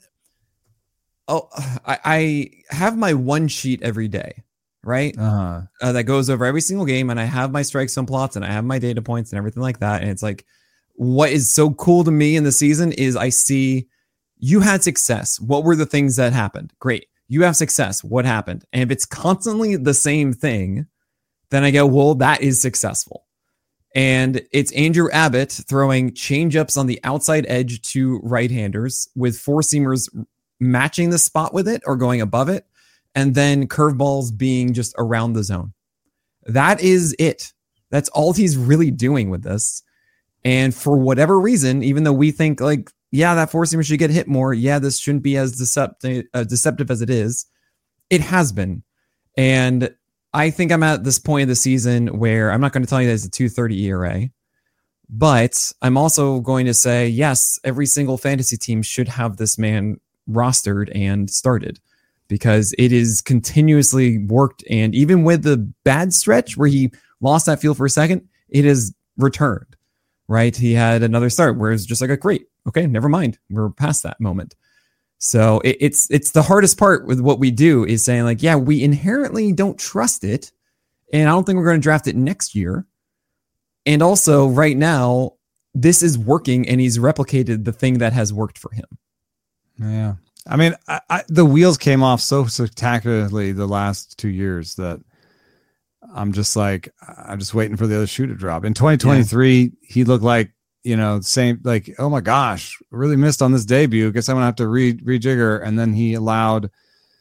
oh I, I have my one sheet every day, right? Uh-huh. Uh, that goes over every single game, and I have my strike zone plots and I have my data points and everything like that. And it's like, what is so cool to me in the season is I see you had success. What were the things that happened? Great. You have success. What happened? And if it's constantly the same thing, then I go, well, that is successful. And it's Andrew Abbott throwing changeups on the outside edge to right-handers with four-seamers matching the spot with it or going above it, and then curveballs being just around the zone. That is it. That's all he's really doing with this. And for whatever reason, even though we think like, yeah, that four-seamer should get hit more, yeah, this shouldn't be as deceptive, uh, deceptive as it is, it has been. And I think I'm at this point of the season where I'm not going to tell you that it's a two thirty E R A, but I'm also going to say, yes, every single fantasy team should have this man rostered and started because it is continuously worked. And even with the bad stretch where he lost that field for a second, it has returned, right? He had another start where it's just like a great, okay, never mind. We're past that moment. So it, it's it's the hardest part with what we do is saying like, yeah, we inherently don't trust it. And I don't think we're going to draft it next year. And also right now, this is working and he's replicated the thing that has worked for him. Yeah. I mean, I, I, the wheels came off so spectacularly the last two years that I'm just like, I'm just waiting for the other shoe to drop. In twenty twenty-three, yeah. He looked like, you know, same, like, oh my gosh, really missed on this debut. Guess I'm going to have to re rejigger. And then he allowed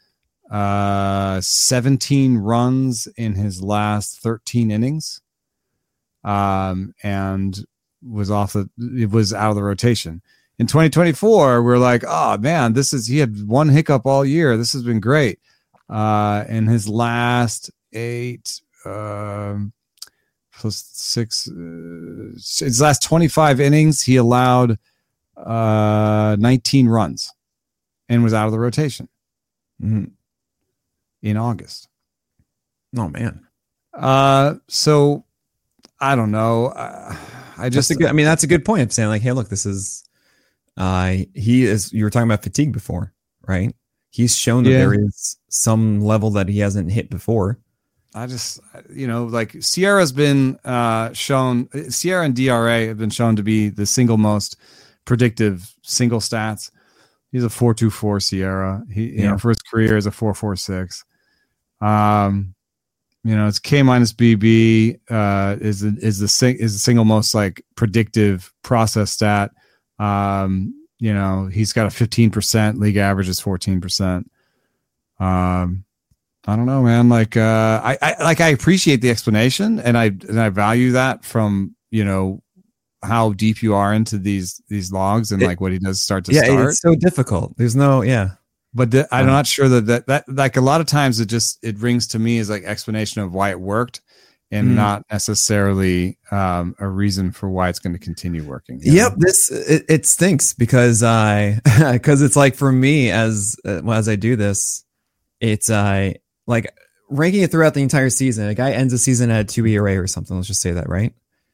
uh, seventeen runs in his last thirteen innings. Um, and was off the, it was out of the rotation. In twenty twenty-four, we're like, oh man, this is, he had one hiccup all year. This has been great. Uh, in his last eight, um, plus six, uh, his last twenty-five innings, he allowed uh, nineteen runs and was out of the rotation mm-hmm. in August. Oh man. Uh, so I don't know. Uh, I just, good, I mean, that's a good point of saying like, hey, look, this is, uh, he is, you were talking about fatigue before, right? he's shown that Yeah. there is some level that he hasn't hit before. I just, you know, like Sierra's been uh, shown, Sierra and D R A have been shown to be the single most predictive single stats. He's a four two four Sierra. He, you Yeah. know, for his career is a four four six. Um, you know, it's K minus B B uh, is the, is the sing, is the single most like predictive process stat. Um, you know, he's got a fifteen percent league average is fourteen percent. Um, I don't know, man. Like, uh, I, I, like, I appreciate the explanation and I, and I value that from, you know, how deep you are into these, these logs and It, like what he does start to yeah, start. it's so difficult. There's no, yeah. But the, I'm not sure that, that, that, like a lot of times it just, it rings to me as like explanation of why it worked and mm. not necessarily um, a reason for why it's going to continue working. Yep. Know? This, it, it stinks because I, cause it's like for me as, uh, well, as I do this, it's, uh, like ranking it throughout the entire season. A guy ends the season at two E R A or something. Let's just say that, right?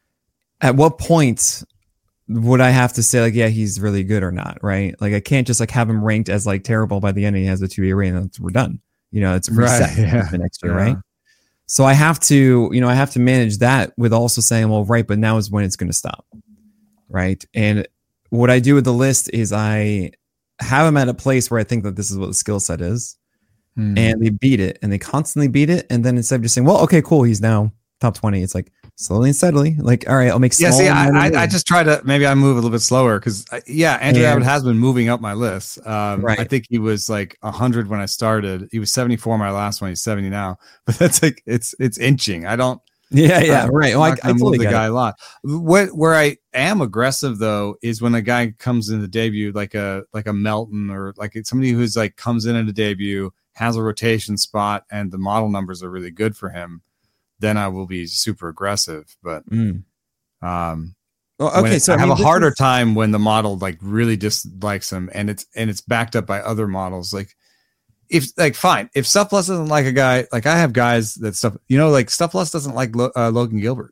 At what point would I have to say like, yeah, he's really good or not, right? Like I can't just like have him ranked as like terrible by the end. And he has a two E R A and we're done. You know, it's reset right, yeah. the next year, yeah. right? So I have to, you know, I have to manage that with also saying, well, right, but now is when it's going to stop, right? And what I do with the list is I have him at a place where I think that this is what the skill set is. Hmm. And they beat it and they constantly beat it. And then instead of just saying, well, okay, cool, he's now top twenty, it's like slowly and steadily, like, all right, I'll make small. Yeah, see, I, I, I just try to, maybe I move a little bit slower because, yeah, Andrew yeah. Abbott has been moving up my list. Um, right. I think he was like one hundred when I started. He was seventy-four my last one. He's seventy now. But that's like, it's it's inching. I don't. Yeah, yeah, uh, right. Well, I, I totally move the guy it. a lot. What, where I am aggressive, though, is when a guy comes in the debut, like a like a Melton or like somebody who's like comes in at a debut, has a rotation spot and the model numbers are really good for him, then I will be super aggressive. But mm. um, well, okay, it, so I have I mean, a harder is... time when the model like really dislikes him and it's and it's backed up by other models. Like if like fine, if Stuff Plus doesn't like a guy, like I have guys that stuff, you know, like Stuff Plus doesn't like uh, Logan Gilbert.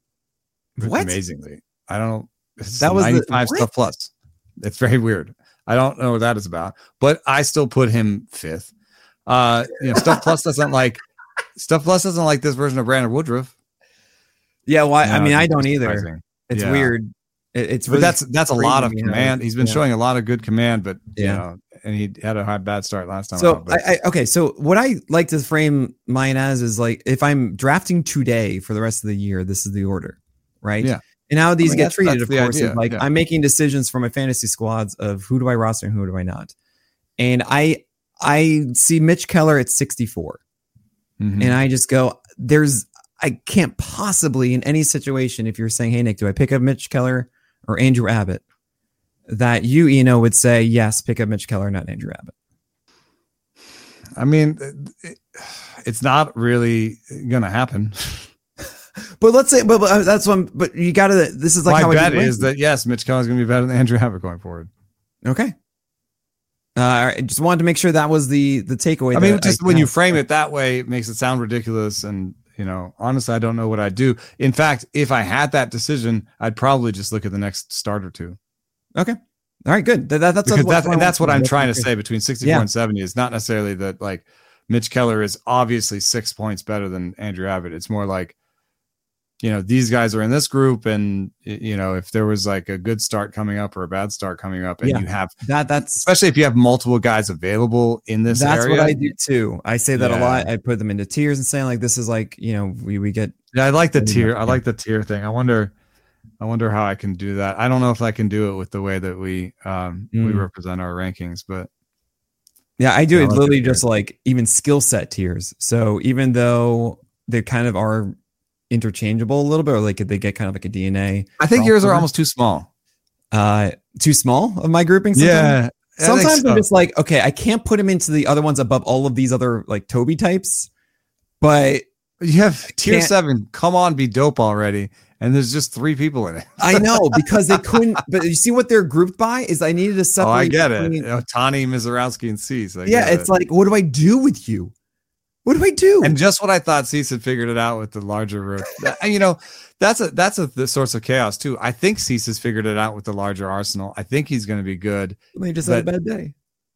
What? Amazingly, I don't. It's that was ninety-five the, Stuff Plus. It's very weird. I don't know what that is about, but I still put him fifth. Uh, you know, Stuff Plus doesn't like Stuff Plus doesn't like this version of Brandon Woodruff. Yeah, well, no, I mean, I don't either. Surprising. It's yeah. weird. It, it's but really that's that's a lot of command. He's been yeah. showing a lot of good command, but yeah, you know, and he had a hard bad start last time. So out, but. I, I, okay, so what I like to frame mine as is like if I'm drafting today for the rest of the year, this is the order, right? Yeah. And how these I mean, get that's, treated, that's of course, idea. is like yeah. I'm making decisions for my fantasy squads of who do I roster and who do I not. And I I see Mitch Keller at sixty-four. Mm-hmm. And I just go, there's I can't possibly in any situation, if you're saying, hey Nick, do I pick up Mitch Keller or Andrew Abbott? That you, Eno, would say, yes, pick up Mitch Keller, not Andrew Abbott. I mean, it, it's not really gonna happen. But let's say, but, but that's one. But you got to. This is like my how bet is that yes, Mitch Keller is going to be better than Andrew Abbott going forward. Okay. Uh, I just wanted to make sure that was the the takeaway. I mean, just I when you frame it that way, it makes it sound ridiculous. And you know, honestly, I don't know what I'd do. In fact, if I had that decision, I'd probably just look at the next start or two. Okay. All right. Good. That, that, that's because what, that's, and that's what I'm trying to good. say. Between sixty-four yeah. and seventy is not necessarily that like Mitch Keller is obviously six points better than Andrew Abbott. It's more like, you know, these guys are in this group, and you know, if there was like a good start coming up or a bad start coming up, and yeah, you have that, that's especially if you have multiple guys available in this that's area. What I do too. I say that yeah. a lot. I put them into tiers and saying like, this is like, you know, we, we get, yeah, I like the tier. I like the tier thing. I wonder, I wonder how I can do that. I don't know if I can do it with the way that we, um, mm. we represent our rankings, but yeah, I do yeah, it I like literally just like even skill set tiers. So even though they kind of are interchangeable a little bit, or like they get kind of like a D N A. I think yours are almost too small. Uh, too small of my grouping. Sometimes? Yeah. Sometimes so. I'm just like, okay, I can't put him into the other ones above all of these other like Toby types, but you have tier seven. Come on, be dope already. And there's just three people in it. I know because they couldn't, but you see what they're grouped by is I needed to separate. Oh, I get between, it. You know, Tani, Mizorowski, and Cease. Yeah, it's it. like, what do I do with you? What do I do? And just what I thought Cease had figured it out with the larger root. You know, that's a that's a the source of chaos too. I think Cease has figured it out with the larger arsenal. I think he's going to be good. He just had a bad day.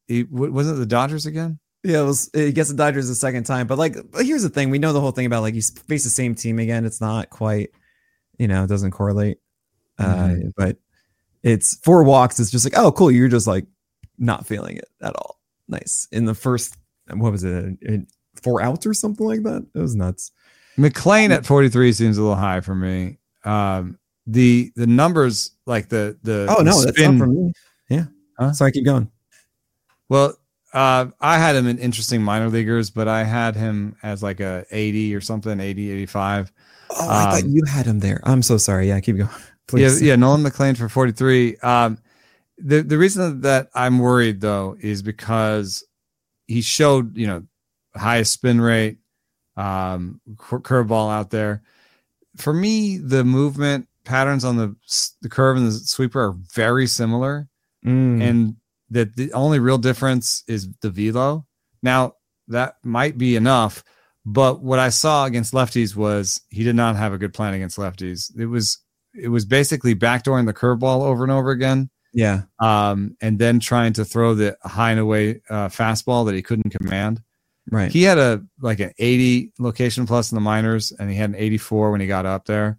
he wasn't the Dodgers again. Yeah, it was. He gets the Dodgers the second time, but like, here's the thing: we know the whole thing about like you face the same team again. It's not quite, you know, it doesn't correlate. Mm-hmm. Uh, but it's four walks. It's just like, oh, cool. You're just like not feeling it at all. Nice. In the first, what was it? Four outs or something like that. It was nuts. McLain at forty-three seems a little high for me. Um, the the numbers like the the oh the no, spin, that's not for me. Yeah. Huh? Sorry, keep going. Well. Uh, I had him in interesting minor leaguers, but I had him as like a eighty or something, eighty, eighty-five. Oh, I um, thought you had him there. I'm so sorry. Yeah, keep going. Please. Yeah, yeah. Nolan McLain for forty-three. Um, the the reason that I'm worried though is because he showed, you know, highest spin rate, um, curveball out there. For me, the movement patterns on the the curve and the sweeper are very similar, mm. and that the only real difference is the velo. Now that might be enough, but what I saw against lefties was he did not have a good plan against lefties. It was, it was basically backdooring the curveball over and over again. Yeah. Um, and then trying to throw the high and away uh, fastball that he couldn't command. Right. He had a, like an eighty location plus in the minors, and he had an eighty-four when he got up there.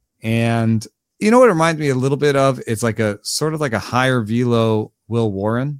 And you know what it reminds me a little bit of? It's like a sort of like a higher velo Will Warren.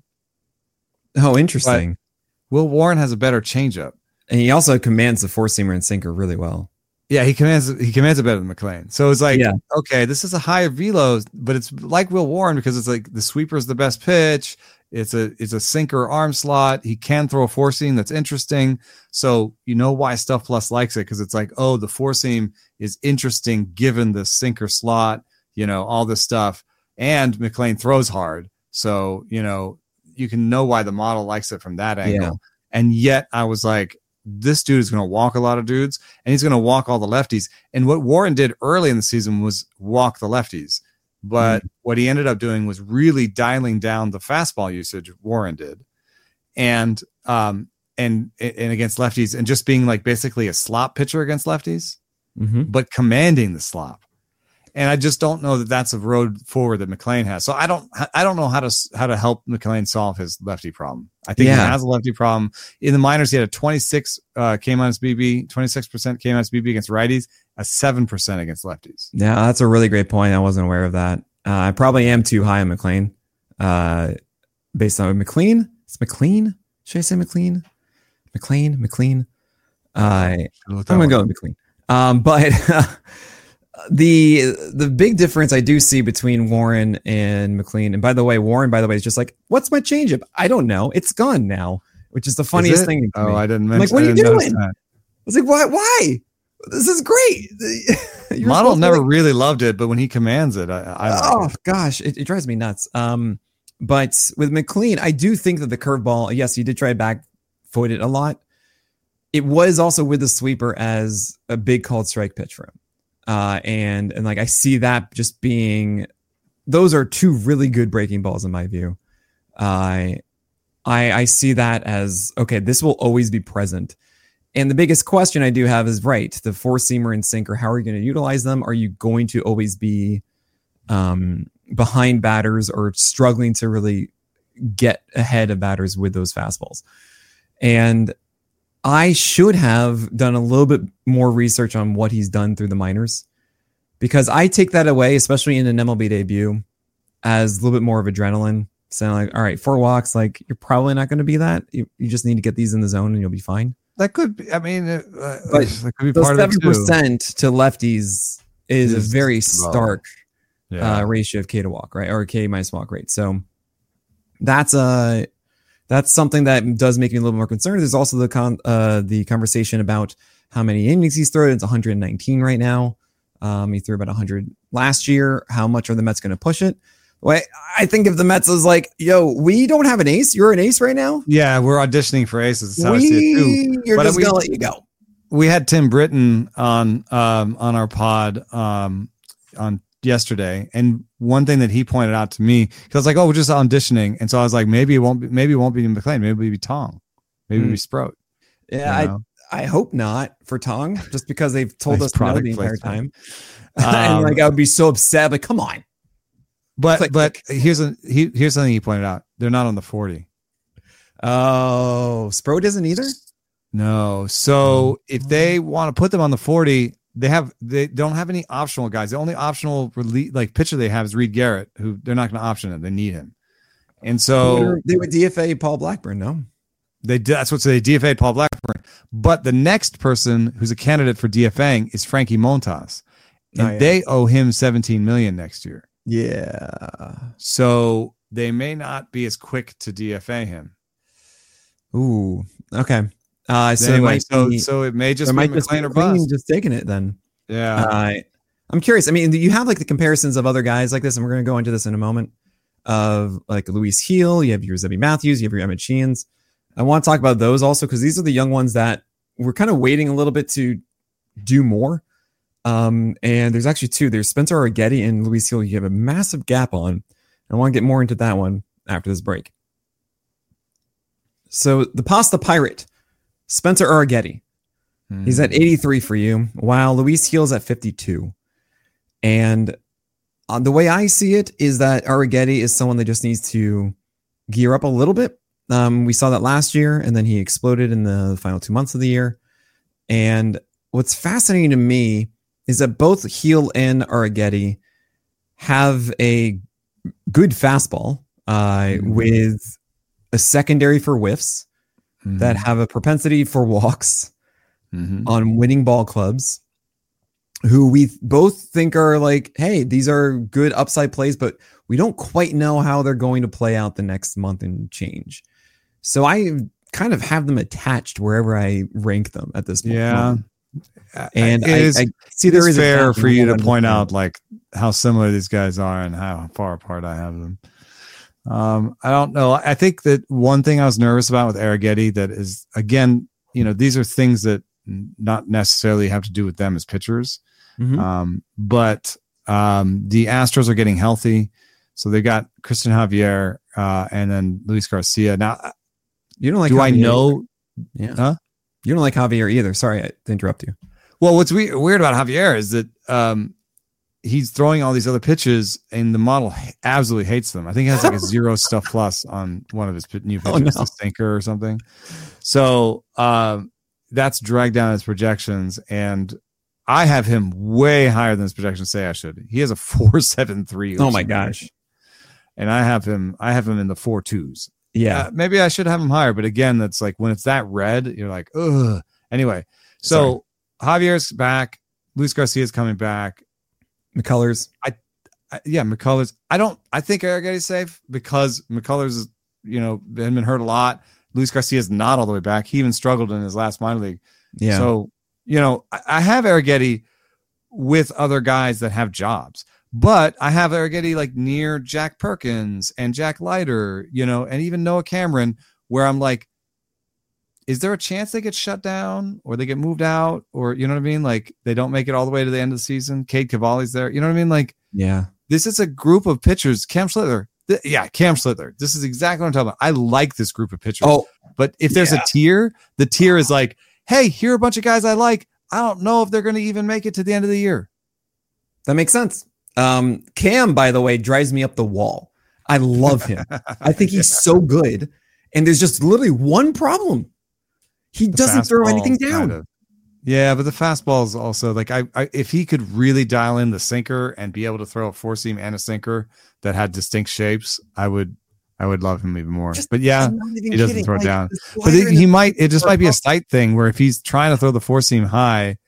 Oh, interesting. But Will Warren has a better changeup, and he also commands the four seamer and sinker really well. Yeah, he commands he commands it better than McLain. So it's like, yeah. okay, this is a higher velo, but it's like Will Warren because it's like the sweeper is the best pitch. It's a it's a sinker arm slot. He can throw a four seam that's interesting. So you know why Stuff Plus likes it, because it's like, oh, the four seam is interesting given the sinker slot. You know, all this stuff, and McLain throws hard. So, you know, you can know why the model likes it from that angle. Yeah. And yet I was like, this dude is going to walk a lot of dudes, and he's going to walk all the lefties. And what Warren did early in the season was walk the lefties. But mm-hmm. what he ended up doing was really dialing down the fastball usage, Warren did. And, um, and, and against lefties, and just being like basically a slop pitcher against lefties, mm-hmm. but commanding the slop. And I just don't know that that's a road forward that McLain has. So I don't, I don't know how to how to help McLain solve his lefty problem. I think yeah. he has a lefty problem. In the minors, he had a twenty-six uh, K minus B B, twenty-six percent K minus B B against righties, a seven percent against lefties. Yeah, that's a really great point. I wasn't aware of that. Uh, I probably am too high on McLain, uh, based on McLean. It's McLean. Should I say McLean? McLean, McLean. Uh, I'm gonna go with McLean. Um, but. The the big difference I do see between Warren and McLean, and by the way, Warren, by the way, is just like, what's my changeup? I don't know. It's gone now, which is the funniest is thing. To oh, me. I didn't mention. I'm like, what are you doing? I was like, why? Why? This is great. Model never like, really loved it, but when he commands it, I, I like oh it. gosh, it, it drives me nuts. Um, but with McLean, I do think that the curveball, yes, he did try back foot it a lot. It was also with the sweeper as a big called strike pitch for him. Uh, and, and like, I see that just being, those are two really good breaking balls in my view. Uh, I, I see that as, okay, this will always be present. And the biggest question I do have is, right, the four seamer and sinker, how are you going to utilize them? Are you going to always be um, behind batters or struggling to really get ahead of batters with those fastballs? And I should have done a little bit more research on what he's done through the minors, because I take that away, especially in an M L B debut, as a little bit more of adrenaline. So like, all right, four walks, like you're probably not going to be that. You, you just need to get these in the zone and you'll be fine. That could be, I mean, uh, but that could be part of it too. seven percent to lefties is a very stark yeah. uh, ratio of K to walk, right? Or K minus walk rate. So that's a, That's something that does make me a little more concerned. There's also the con, uh, the conversation about how many innings he's thrown. It's one hundred nineteen right now. Um, he threw about one hundred last year. How much are the Mets going to push it? Well, I think if the Mets is like, yo, we don't have an ace. You're an ace right now. Yeah, we're auditioning for aces. That's how we, I see it too. You're but just we, gonna let you go. We had Tim Britton on um, on our pod um, on yesterday, and one thing that he pointed out to me, because I was like, oh, we're just auditioning, and so I was like, maybe it won't be, maybe it won't be McLain, maybe it'll be Tong, maybe mm. it'll be Sproat. Yeah, you know? I I hope not for Tong, just because they've told nice us no the entire time. Um, and like I would be so upset, but come on. But click, but click. here's a he, here's something he pointed out. They're not on the forty. Oh, Sproat isn't either? No. So if they want to put them on the forty, they have they don't have any optional guys. The only optional release, like pitcher they have is Reed Garrett, who they're not going to option him. They need him. And so they would D F A Paul Blackburn, no? They that's what they D F A'd Paul Blackburn. But the next person who's a candidate for DFAing is Frankie Montas. And oh, yeah. they owe him seventeen million dollars next year. Yeah. So they may not be as quick to D F A him. Ooh, okay. Uh, so, anyway, it might so, be, so it may just be McClain or bust. Just taking it then. Yeah. Uh, I'm curious. I mean, you have like the comparisons of other guys like this, and we're going to go into this in a moment, of like Luis Heel, you have your Zebby Matthews, you have your Emmett Sheehan's. I want to talk about those also because these are the young ones that we're kind of waiting a little bit to do more. Um, and there's actually two. There's Spencer Arrighetti and Luis Heel. You have a massive gap on. I want to get more into that one after this break. So the Pasta Pirate, Spencer Arrighetti. Hmm. He's at eighty-three for you, while Luis Heel's at fifty-two. And uh, the way I see it is that Arrighetti is someone that just needs to gear up a little bit. Um, we saw that last year, and then he exploded in the final two months of the year. And what's fascinating to me is that both Heel and Arrighetti have a good fastball uh, mm-hmm. with a secondary for whiffs mm-hmm. that have a propensity for walks mm-hmm. on winning ball clubs, who we both think are like, hey, these are good upside plays, but we don't quite know how they're going to play out the next month and change. So I kind of have them attached wherever I rank them at this point. Yeah. And it I, is, I see there is fair for you to point out like how similar these guys are and how far apart I have them. Um, I don't know. I think that one thing I was nervous about with Arrighetti that is, again, you know, these are things that not necessarily have to do with them as pitchers. Mm-hmm. Um, but um, the Astros are getting healthy. So they got Christian Javier uh, and then Luis Garcia. Now, you don't like do Javier I know? Yeah. Huh? You don't like Javier either. Sorry to interrupt you. Well, what's we- weird about Javier is that um, he's throwing all these other pitches and the model absolutely hates them. I think he has like a zero stuff plus on one of his new pitches, oh, no. a sinker or something. So um, that's dragged down his projections. And I have him way higher than his projections say I should. He has a four seven three. Oh my gosh. And I have him, I have him in the four twos. Yeah. Uh, maybe I should have him higher, but again, that's like when it's that red, you're like, ugh. Anyway, so Sorry. Javier's back. Luis Garcia's coming back. McCullers. I, I yeah, McCullers. I don't, I think Arrighetti's safe because McCullers is, you know, been, been hurt a lot. Luis Garcia's not all the way back. He even struggled in his last minor league. Yeah. So, you know, I, I have Arrighetti with other guys that have jobs. But I have Arrighetti like near Jack Perkins and Jack Leiter, you know, and even Noah Cameron, where I'm like, is there a chance they get shut down or they get moved out or, you know what I mean? Like they don't make it all the way to the end of the season. Cade Cavalli's there. You know what I mean? Like, yeah, this is a group of pitchers. Cam Schlittler. Th- yeah, Cam Schlittler. This is exactly what I'm talking about. I like this group of pitchers. Oh, but if there's yeah. a tier, the tier is like, hey, here are a bunch of guys I like. I don't know if they're going to even make it to the end of the year. That makes sense. Um, Cam, by the way, drives me up the wall. I love him. I think he's yeah. so good. And there's just literally one problem. He the doesn't throw anything down. Kind of. Yeah, but the fastball is also like, I, I, if he could really dial in the sinker and be able to throw a four seam and a sinker that had distinct shapes, I would, I would love him even more. Just, but yeah, he doesn't kidding. throw it like, down. But it, he might, it just might be a sight thing where if he's trying to throw the four seam high,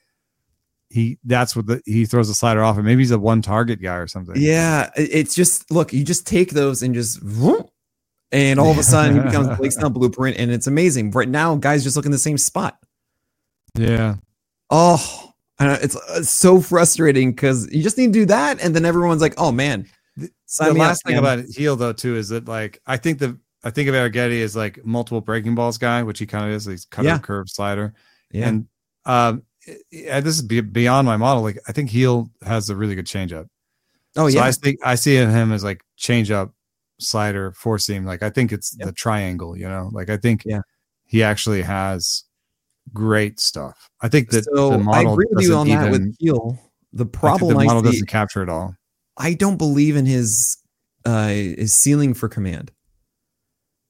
he that's what the, he throws the slider off, and maybe he's a one target guy or something. Yeah, it's just look, you just take those and just whoop, and all of a sudden he becomes Blake Snell blueprint, and it's amazing. Right now, guys just look in the same spot. Yeah. Oh, it's, it's so frustrating because you just need to do that, and then everyone's like, "Oh man." The, the last up, thing man. about Heel though too is that like I think the I think of Arrighetti as like multiple breaking balls guy, which he kind of is. He's cutter, yeah. curve, slider, yeah. and um. Yeah, this is beyond my model. Like I think Heel has a really good changeup. Oh so yeah, I think I see him as like changeup, slider, four seam. Like I think it's yep. the triangle. You know, like I think yeah. he actually has great stuff. I think that so the model I agree with you on even, that with Heel. The problem the I model see, doesn't capture it all. I don't believe in his uh, his ceiling for command.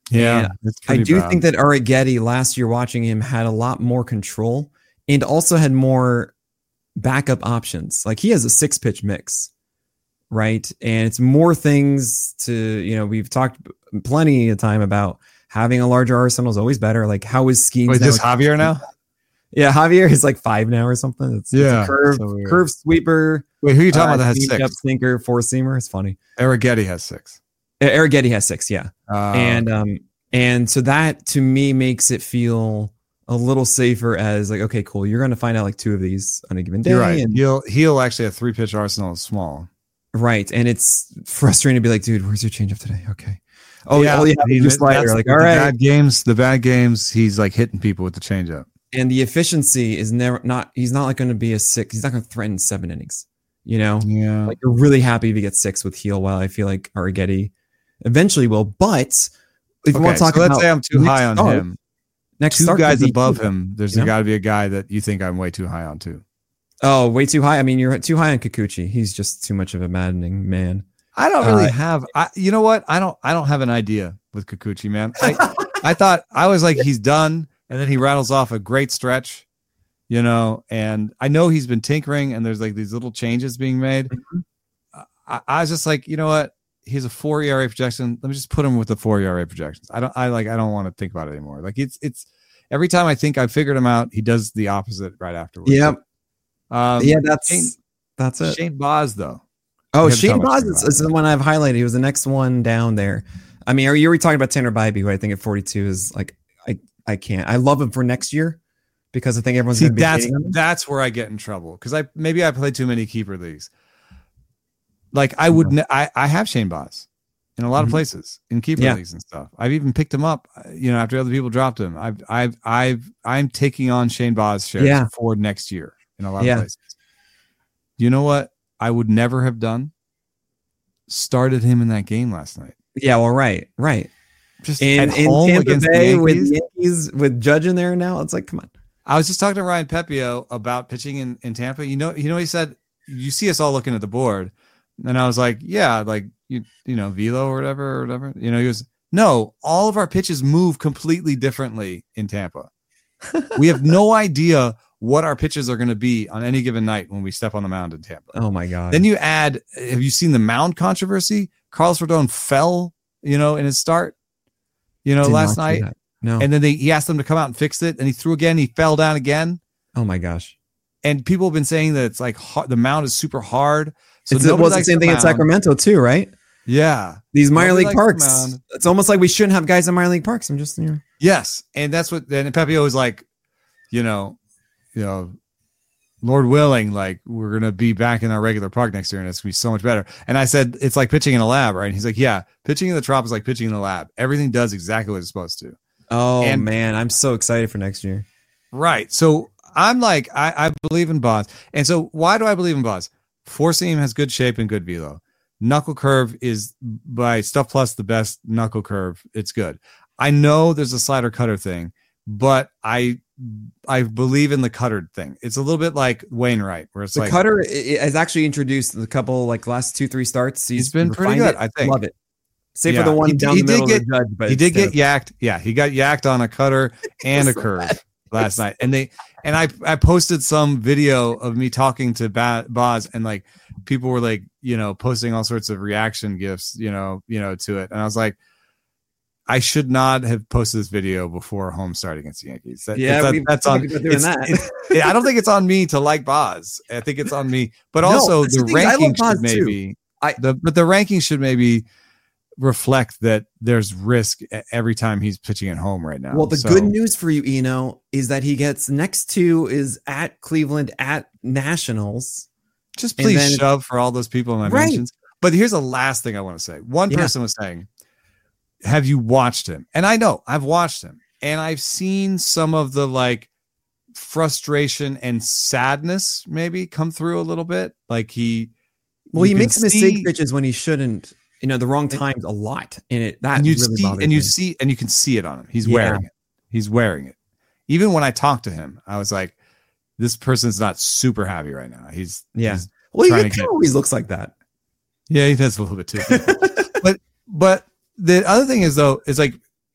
Yeah, I do bad. think that Arrighetti last year, watching him, had a lot more control and also had more backup options. Like he has a six pitch mix, right? And it's more things to, you know, we've talked plenty of time about having a larger arsenal is always better. Like how is Skeens? Wait, is this Javier now? Yeah, Javier is like five now or something. It's, yeah, it's a curve, so curve sweeper. Wait, who are you talking uh, about that has six? Up sinker, four seamer. It's funny. Arrighetti has six. Arrighetti has six, yeah. Uh, and um, and so that to me makes it feel a little safer as like, okay, cool. You're going to find out like two of these on a given day. You're right. And, he'll he'll actually have three pitch arsenal is small. Right, and it's frustrating to be like, dude, where's your changeup today? Okay. Oh yeah, oh, yeah. He, just like, like all right. Bad games, the bad games. He's like hitting people with the changeup. And the efficiency is never not. He's not like going to be a six. He's not going to threaten seven innings. You know. Yeah. Like you're really happy if he gets six with Heel. While I feel like Arrighetti eventually will. But if okay, you want to talk so about, let's say I'm too high on start, him. Next two start guys above him. There's you know? got to be a guy that you think I'm way too high on too. Oh, way too high. I mean, you're too high on Kikuchi. He's just too much of a maddening man. I don't really uh, have. I, you know what? I don't. I don't have an idea with Kikuchi, man. I, I thought I was like he's done, and then he rattles off a great stretch. You know, and I know he's been tinkering and there's like these little changes being made. Mm-hmm. I, I was just like, you know what? He's a four E R A projection. Let me just put him with the four E R A projections. I don't, I like, I don't want to think about it anymore. Like it's, it's every time I think I've figured him out, he does the opposite right afterwards. Yeah. Um, yeah. That's, Shane, that's it. Shane Baz though. Oh, Shane Baz is, is the one I've highlighted. He was the next one down there. I mean, are you already talking about Tanner Bybee, who I think at forty-two is like, I, I can't, I love him for next year. Because I think everyone's going to be that's that's where I get in trouble because I maybe I play too many keeper leagues. Like I would ne- I I have Shane Baz in a lot mm-hmm. of places in keeper yeah. leagues and stuff. I've even picked him up, you know, after other people dropped him. I've I've I've I'm taking on Shane Baz shares yeah. for next year in a lot yeah. of places. You know what? I would never have done. Started him in that game last night. Yeah, well, right, right. Just in, at in home Tampa against Bay the Yankees. with Yankees with Judge in there now. It's like, come on. I was just talking to Ryan Pepio about pitching in, in Tampa. You know, you know, he said, you see us all looking at the board. And I was like, yeah, like, you, you know, velo or whatever, or whatever. You know, he goes, no, all of our pitches move completely differently in Tampa. We have no idea what our pitches are going to be on any given night when we step on the mound in Tampa. Oh my God. Then you add, have you seen the mound controversy? Carlos Rodon fell, you know, in his start, you know, Did last night. No. And then they, he asked them to come out and fix it. And he threw again. He fell down again. Oh my gosh. And people have been saying that it's like hard, the mound is super hard. So it's, it was the same thing in Sacramento too, right? Yeah. These minor league parks. It's almost like we shouldn't have guys in minor league parks. I'm just, you know. Yes. And that's what, then Pepio was like, you know, you know, Lord willing, like we're going to be back in our regular park next year and it's going to be so much better. And I said, it's like pitching in a lab, right? And he's like, yeah, pitching in the Trop is like pitching in the lab. Everything does exactly what it's supposed to. Oh and, man, I'm so excited for next year. Right. So I'm like, I, I believe in Baz. And so why do I believe in Baz? Four seam has good shape and good velo. Knuckle curve is by Stuff Plus the best knuckle curve. It's good. I know there's a slider cutter thing, but I I believe in the cutter thing. It's a little bit like Wainwright, where it's the like cutter has actually introduced a couple like last two three starts. He's, he's been pretty good. It. I think. Love it. Save yeah. for the one he, down he the middle did get, of the judge, but he did get yacked. Yeah, he got yacked on a cutter and a so curve bad. last night. And they and I I posted some video of me talking to ba- Baz, and like people were like, you know, posting all sorts of reaction gifs, you know, you know, to it. And I was like, I should not have posted this video before home start against the Yankees. That, yeah, that, that's on. It's, that. It's, it, I don't think it's on me to like Baz. I think it's on me, but also no, the, the ranking should maybe. I, the but the ranking should maybe reflect that there's risk every time he's pitching at home right now. Well, the so, good news for you, Eno, is that he gets next to is at Cleveland at Nationals. Just please shove for all those people in my right. mentions. But here's the last thing I want to say. One person yeah. was saying, have you watched him? And I know I've watched him and I've seen some of the like frustration and sadness maybe come through a little bit. Like he, well, he makes see, mistake pitches when he shouldn't, you know, the wrong times a lot. And it, that and you really see, and me. you see, and you can see it on him. He's yeah. wearing it. He's wearing it. Even when I talked to him, I was like, this person's not super happy right now. He's, yeah. He's well, he kind of always looks like that. Yeah, he does a little bit too. but, but, the other thing is though, is like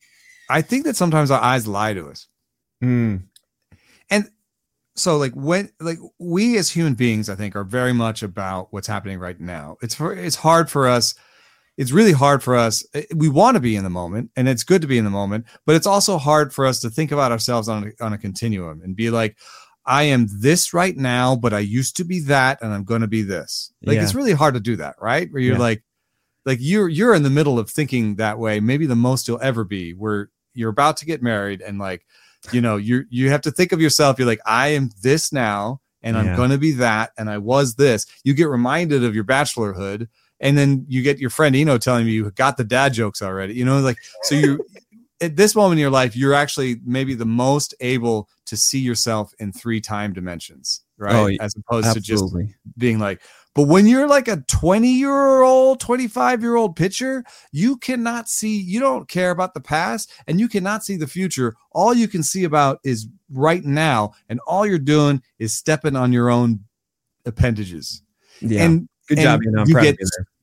I think that sometimes our eyes lie to us. Mm. And so like when like we as human beings, I think, are very much about what's happening right now. It's for, it's hard for us. It's really hard for us. We want to be in the moment, and it's good to be in the moment, but it's also hard for us to think about ourselves on a, on a continuum and be like, I am this right now, but I used to be that, and I'm going to be this. Like, yeah. It's really hard to do that, right? Where you're yeah. like, like you're, you're in the middle of thinking that way. Maybe the most you'll ever be, where you're about to get married. And like, you know, you you have to think of yourself. You're like, I am this now, and I'm yeah. going to be that. And I was this. You get reminded of your bachelorhood. And then you get your friend Eno telling you you got the dad jokes already, you know, like, so you at this moment in your life, you're actually maybe the most able to see yourself in three time dimensions, right? Oh, as opposed absolutely. to just being like, but when you're like a twenty year old, twenty-five year old pitcher, you cannot see, you don't care about the past and you cannot see the future. All you can see about is right now. And all you're doing is stepping on your own appendages. Yeah. And Good job, you know, you get,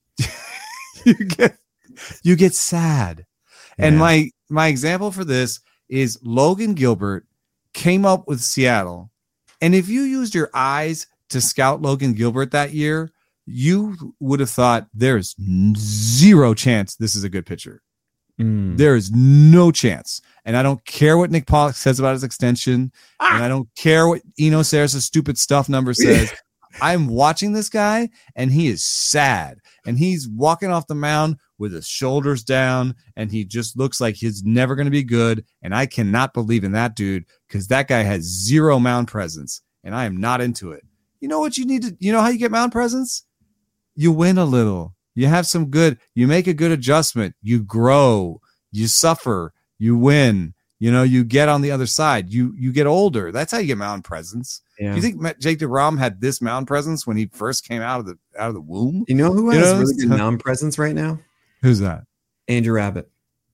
you get you get sad. Yeah. And my my example for this is Logan Gilbert came up with Seattle. And if you used your eyes to scout Logan Gilbert that year, you would have thought there's zero chance this is a good pitcher. Mm. There is no chance. And I don't care what Nick Pollock says about his extension. Ah! And I don't care what Eno Sarris' stupid stuff number says. I'm watching this guy and he is sad and he's walking off the mound with his shoulders down and he just looks like he's never going to be good. And I cannot believe in that dude because that guy has zero mound presence and I am not into it. You know what you need to, you know how you get mound presence? You win a little, you have some good, you make a good adjustment, you grow, you suffer, you win. You know, you get on the other side. You you get older. That's how you get mound presence. Yeah. Do you think Jake DeGrom had this mound presence when he first came out of the out of the womb? You know who has you know, really good mound presence right now? Who's that? Andrew Abbott.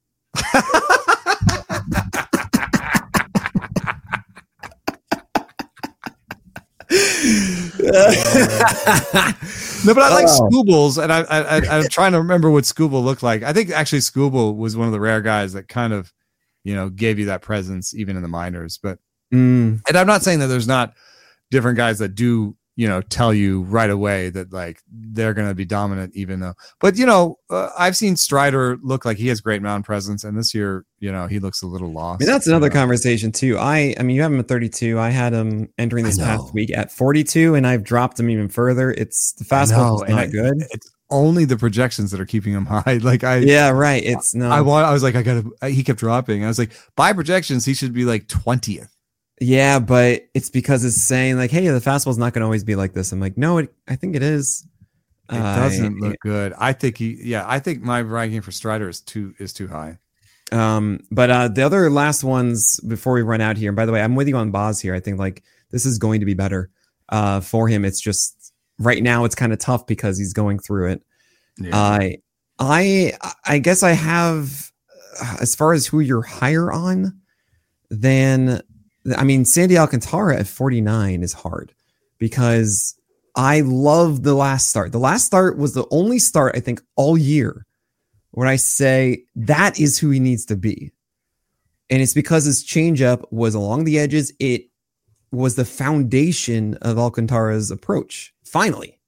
No, but I like oh. Scoobles, and I, I, I I'm trying to remember what Scooble looked like. I think actually Scooble was one of the rare guys that kind of, you know, gave you that presence even in the minors. But mm. and I'm not saying that there's not different guys that do, you know, tell you right away that like they're going to be dominant, even though. But you know, uh, I've seen Strider look like he has great mound presence, and this year, you know, he looks a little lost. I mean, that's another you know? conversation too. I, I mean, you have him at thirty-two. I had him entering this past week at forty-two, and I've dropped him even further. It's the fastball is not I, good. It's only the projections that are keeping him high. Like I, yeah, right. It's no. I want. I was like, I gotta. He kept dropping. I was like, by projections, he should be like twentieth. Yeah, but it's because it's saying like, hey, the fastball's not going to always be like this. I'm like, no, it, I think it is. It doesn't uh, look good. I think he, yeah, I think my ranking for Strider is too is too high. Um, but uh, the other last ones before we run out here. And by the way, I'm with you on Boz here. I think like this is going to be better uh, for him. It's just right now it's kind of tough because he's going through it. Yeah. Uh, I I guess I have as far as who you're higher on, then. I mean, Sandy Alcantara at forty-nine is hard because I love the last start. The last start was the only start, I think, all year when I say that is who he needs to be. And it's because his changeup was along the edges. It was the foundation of Alcantara's approach, finally.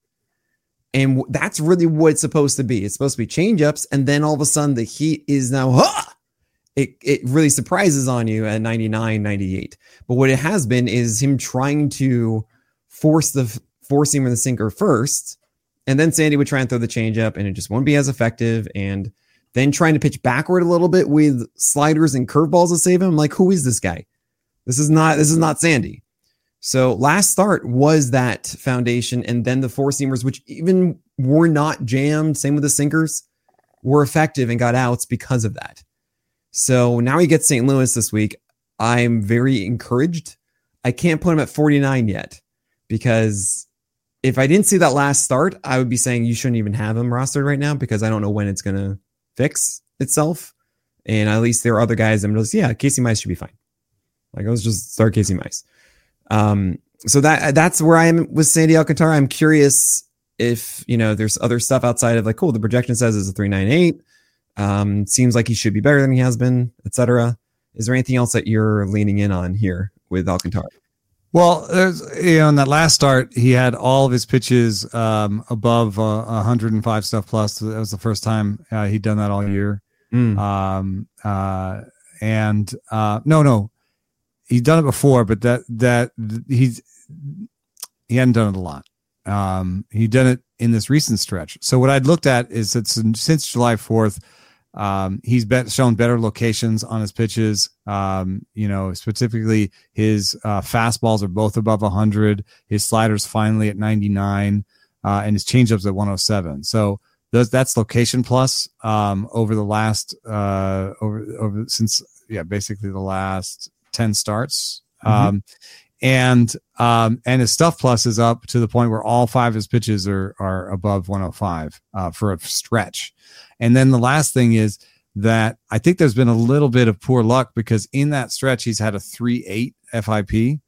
And that's really what it's supposed to be. It's supposed to be changeups, and then all of a sudden the heat is now... Huh! It it really surprises on you at ninety-nine, ninety-eight. But what it has been is him trying to force the four seamer and the sinker first, and then Sandy would try and throw the changeup, and it just won't be as effective. And then trying to pitch backward a little bit with sliders and curveballs to save him. I'm like, who is this guy? This is not this is not Sandy. So last start was that foundation, and then the four seamers, which even were not jammed, same with the sinkers, were effective and got outs because of that. So now he gets Saint Louis this week. I'm very encouraged. I can't put him at forty-nine yet because if I didn't see that last start, I would be saying you shouldn't even have him rostered right now because I don't know when it's going to fix itself. And at least there are other guys I'm just, yeah, Casey Mize should be fine. Like, let's just start Casey Mize. Um, so that that's where I am with Sandy Alcantara. I'm curious if, you know, there's other stuff outside of like, cool, the projection says it's a three ninety-eight. Um, seems like he should be better than he has been, et cetera. Is there anything else that you're leaning in on here with Alcantara? Well, there's, you know, in that last start, he had all of his pitches um, above uh, one hundred five stuff plus. That was the first time uh, he'd done that all year. Mm. Um, uh, and uh, no, no, he'd done it before, but that that he's he hadn't done it a lot. Um, he'd done it in this recent stretch. So what I'd looked at is that since July fourth, um, he's been shown better locations on his pitches. Um, you know, specifically his uh, fastballs are both above one hundred. His sliders finally at ninety-nine, uh, and his changeups at one oh seven. So those that's location plus um, over the last uh, over over since yeah basically the last ten starts. Mm-hmm. Um, and um, and his stuff plus is up to the point where all five of his pitches are are above one oh five uh, for a stretch. And then the last thing is that I think there's been a little bit of poor luck because in that stretch he's had a three eight F I P,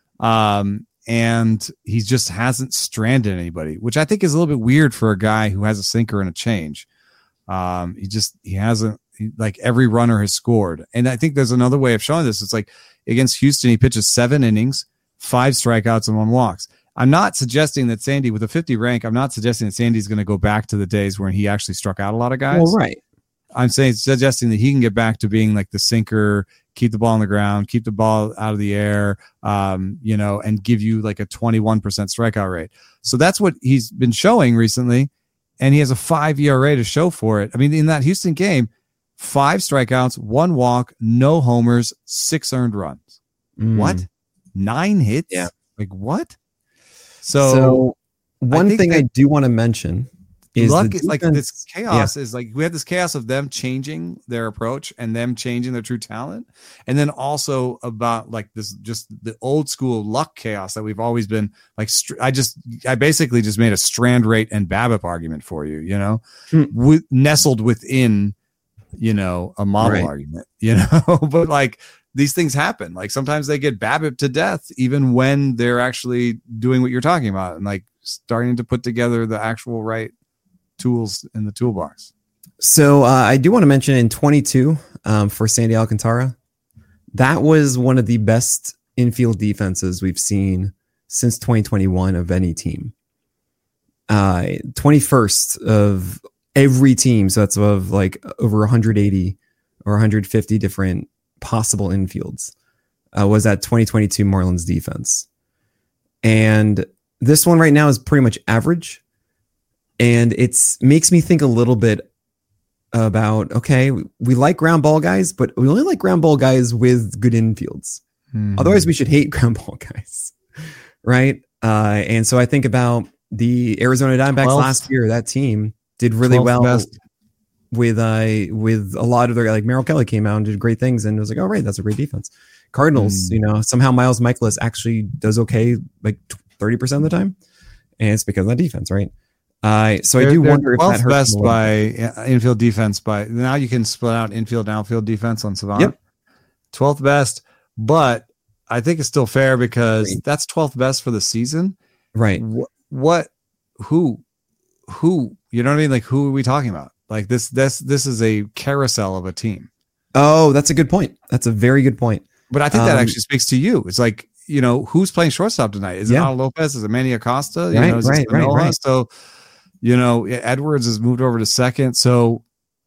um, and he just hasn't stranded anybody, which I think is a little bit weird for a guy who has a sinker and a change. Um, he just he hasn't he, like every runner has scored, and I think there's another way of showing this. It's like against Houston, he pitches seven innings, five strikeouts, and one walks. I'm not suggesting that Sandy, with a fifty rank, I'm not suggesting that Sandy's going to go back to the days when he actually struck out a lot of guys. Well, right. I'm saying suggesting that he can get back to being like the sinker, keep the ball on the ground, keep the ball out of the air, um, you know, and give you like a twenty-one percent strikeout rate. So that's what he's been showing recently, and he has a five E R A to show for it. I mean, in that Houston game, five strikeouts, one walk, no homers, six earned runs. Mm. What? Nine hits? Yeah. Like what? So, so one I thing I do want to mention is luck is like this chaos yeah. is like we had this chaos of them changing their approach and them changing their true talent. And then also about like this, just the old school luck chaos that we've always been like, I just, I basically just made a strand rate and BABIP argument for you, you know, hmm. w- nestled within, you know, a model right. argument, you know, but like, these things happen. Like sometimes they get BABIP to death, even when they're actually doing what you're talking about and like starting to put together the actual right tools in the toolbox. So uh, I do want to mention in twenty-two um, for Sandy Alcantara, that was one of the best infield defenses we've seen since twenty twenty-one of any team. Uh, twenty-first of every team. So that's of like over one hundred eighty or one hundred fifty different possible infields uh, was that twenty twenty-two Marlins defense. And this one right now is pretty much average. And it's makes me think a little bit about, okay, we like ground ball guys, but we only like ground ball guys with good infields. Mm-hmm. Otherwise we should hate ground ball guys. Right. Uh, and so I think about the Arizona Diamondbacks twelfth last year. That team did really well. Best. With uh with a lot of their like Merrill Kelly came out and did great things and was like, oh right, that's a great defense. Cardinals, mm. you know, somehow Miles Michaelis actually does okay like thirty percent of the time, and it's because of that defense, right? Uh so they're, I do wonder if that hurts best by infield defense by now you can split out infield and outfield defense on Savant. Yep. twelfth best, but I think it's still fair because right. that's twelfth best for the season, right? What, what who who you know what I mean? Like who are we talking about? Like this, this, this is a carousel of a team. Oh, that's a good point. That's a very good point. But I think um, that actually speaks to you. It's like, you know, who's playing shortstop tonight? Is yeah. it Al Lopez? Is it Manny Acosta? You right, know, is right, right, right. So, you know, Edwards has moved over to second. So,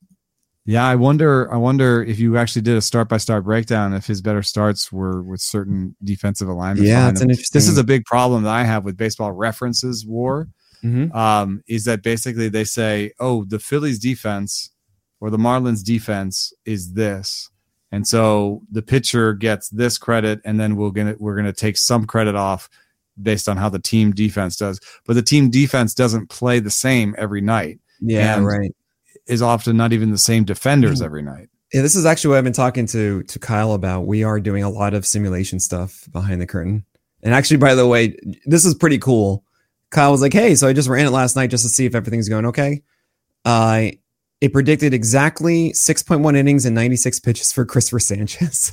yeah, I wonder, I wonder if you actually did a start by start breakdown, if his better starts were with certain defensive alignment. Yeah, it's an interesting. This is a big problem that I have with Baseball References war. Mm-hmm. Um, is that basically they say, oh, the Phillies defense or the Marlins defense is this. And so the pitcher gets this credit, and then we're gonna we're gonna take some credit off based on how the team defense does. But the team defense doesn't play the same every night. Yeah, and right. Is often not even the same defenders every night. Yeah, this is actually what I've been talking to to Kyle about. We are doing a lot of simulation stuff behind the curtain. And actually, by the way, this is pretty cool. Kyle was like, hey, so I just ran it last night just to see if everything's going okay. Uh, it predicted exactly six point one innings and ninety-six pitches for Christopher Sanchez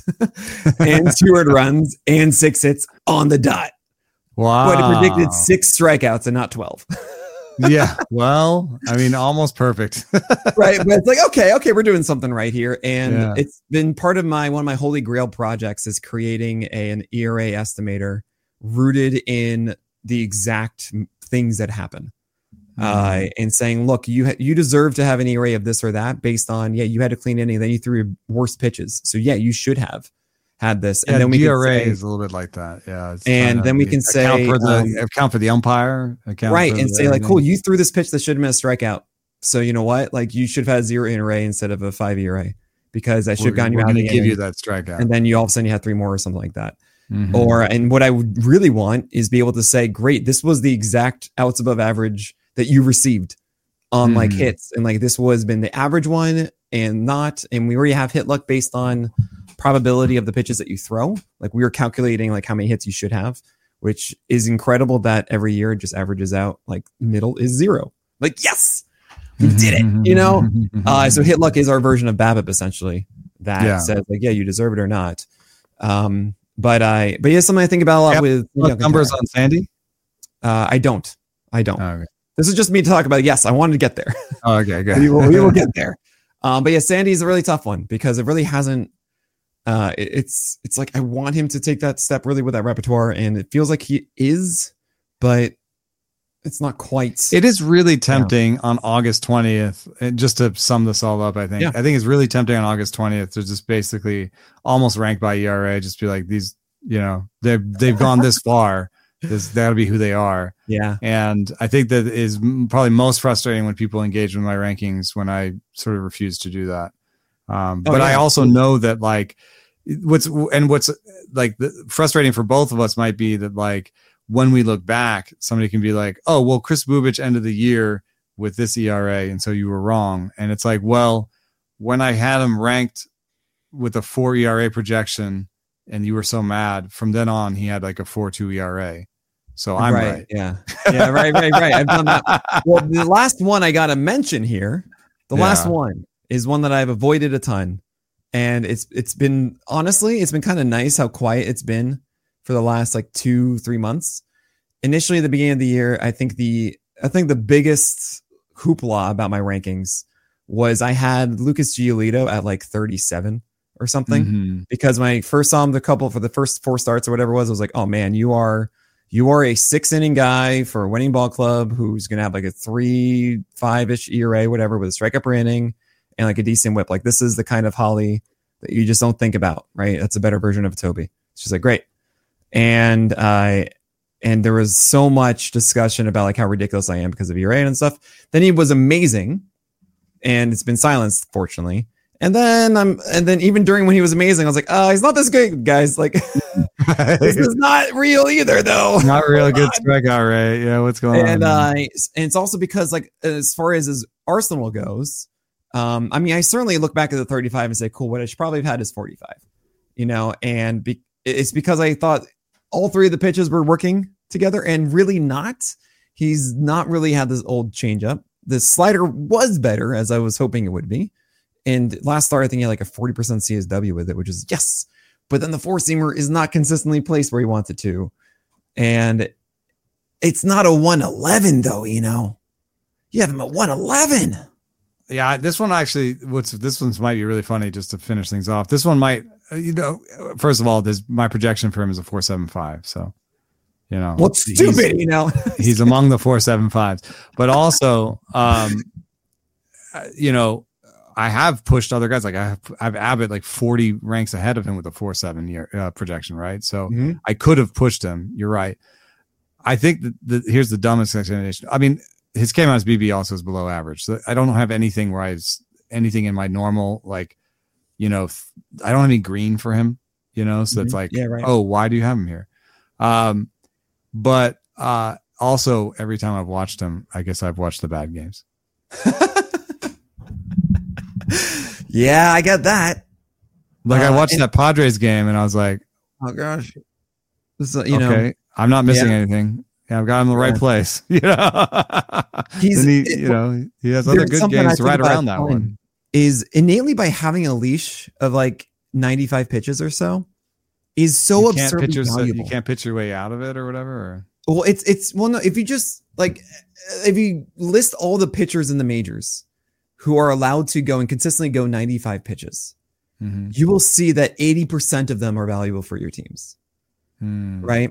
and two earned runs and six hits on the dot. Wow. But it predicted six strikeouts and not twelve. Yeah. Well, I mean, almost perfect. Right. But it's like, okay, okay, we're doing something right here. And Yeah. it's been part of my, one of my holy grail projects is creating a, an E R A estimator rooted in the exact things that happen. Mm-hmm. Uh, and saying, look, you, ha- you deserve to have an E R A of this or that based on, yeah, you had to clean any, then you threw your worst pitches. So yeah, you should have had this. And yeah, then we D R A can say, is a little bit like that. Yeah. It's and then we can account say, for the, um, account for the umpire, account right. for And the, say like, everything. cool, you threw this pitch that should have been a strikeout. So you know what? Like you should have had a zero E R A instead of a five E R A because I should have gotten you we're out going of to the give inning. you that strikeout. And then you all of a sudden you had three more or something like that. Mm-hmm. Or, and what I would really want is be able to say, great, this was the exact outs above average that you received on mm-hmm. like hits. And like, this was been the average one and not, and we already have hit luck based on probability of the pitches that you throw. Like we were calculating like how many hits you should have, which is incredible that every year it just averages out like middle is zero. Like, yes, we did it, you know? Uh, so hit luck is our version of BABIP essentially that yeah. says like, yeah, you deserve it or not. Um, but I, but yeah, something I think about a lot yep. with you know, numbers on Sandy. Uh, I don't, I don't. Oh, okay. This is just me to talk about. Yes, I wanted to get there. Oh, okay, good. we, will, we will get there. Um, but yeah, Sandy's a really tough one because it really hasn't. Uh, it, it's it's like I want him to take that step really with that repertoire, and it feels like he is, but it's not quite. It is really tempting yeah. on August twentieth. And just to sum this all up, I think yeah. I think it's really tempting on August twentieth to just basically almost rank by E R A. Just be like these, you know, they've they've gone this far. This that'll be who they are. Yeah. And I think that is probably most frustrating when people engage with my rankings when I sort of refuse to do that. Um, oh, but yeah. I also know that like what's and what's like the, frustrating for both of us might be that like when we look back, somebody can be like, oh, well, Kris Bubic ended the year with this E R A. And so you were wrong. And it's like, well, when I had him ranked with a four E R A projection, and you were so mad, from then on, he had like a four two E R A. So I'm right. right. Yeah. Yeah. Right. Right. Right. I've done that. Well, the last one I got to mention here, the yeah. last one is one that I've avoided a ton. And it's, it's been, honestly, it's been kind of nice how quiet it's been for the last like two, three months. Initially at the beginning of the year, I think the, I think the biggest hoopla about my rankings was I had Lucas Giolito at like thirty-seven. Or something mm-hmm. because when I first saw him the couple for the first four starts or whatever it was, I was like, oh man, you are, you are a six inning guy for a winning ball club who's going to have like a three, five ish E R A, whatever, with a strikeout per inning and like a decent whip. Like this is the kind of Holly that you just don't think about, right? That's a better version of Toby. She's like, great. And, uh, and there was so much discussion about like how ridiculous I am because of E R A and stuff. Then he was amazing and it's been silenced, fortunately. And then I'm, and then even during when he was amazing, I was like, oh, he's not this good, guys. Like, this is not real either, though. Not real good strikeout rate. Yeah, what's going and, on? And uh, and it's also because, like, as far as his arsenal goes, um, I mean, I certainly look back at the thirty-five and say, cool, what I should probably have had is forty-five, you know, and be, it's because I thought all three of the pitches were working together, and really not. He's not really had this old changeup. The slider was better, as I was hoping it would be. And last start, I think he had like a forty percent C S W with it, which is yes. But then the four seamer is not consistently placed where he wants it to. And it's not a one eleven though, you know, you have him at one eleven. Yeah. This one actually, what's this one's might be really funny just to finish things off. This one might, you know, first of all, there's my projection for him is a four seven five. So, you know, what's stupid, you know, he's among the four seven fives, but also, um, you know, I have pushed other guys. Like I have, I have Abbott like forty ranks ahead of him with a four seven year uh, projection, right? So mm-hmm. I could have pushed him. You're right. I think that the, here's the dumbest explanation. I mean, his K minus B B also is below average. So I don't have anything where I was anything in my normal, like, you know, I don't have any green for him, you know? So mm-hmm. it's like, yeah, right. Oh, why do you have him here? Um, but uh, also every time I've watched him, I guess I've watched the bad games. Yeah, I get that. Like uh, I watched and, that Padres game and I was like, oh gosh, this is, you okay, know, I'm not missing yeah. anything. Yeah, I've got him in the right yeah. place. You know, he's, he, you know, he has other good games right around that one. Is innately by having a leash of like ninety-five pitches or so is so you absurdly your, valuable. You can't pitch your way out of it or whatever. Or? Well, it's it's well, no. If you just like, if you list all the pitchers in the majors who are allowed to go and consistently go ninety-five pitches, mm-hmm. you will see that eighty percent of them are valuable for your teams, mm. right?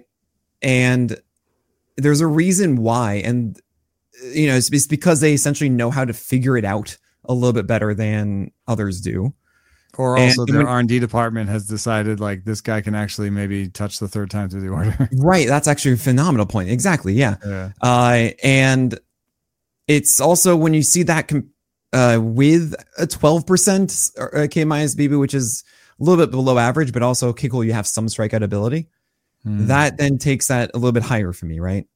And there's a reason why, and you know, it's, it's because they essentially know how to figure it out a little bit better than others do. Or also and, their when, R and D department has decided like this guy can actually maybe touch the third time through the order. Right. That's actually a phenomenal point. Exactly. Yeah. yeah. Uh, and it's also when you see that com- uh, with a twelve percent K minus B B, which is a little bit below average, but also okay, cool. You have some strikeout ability. Mm. That then takes that a little bit higher for me. Right.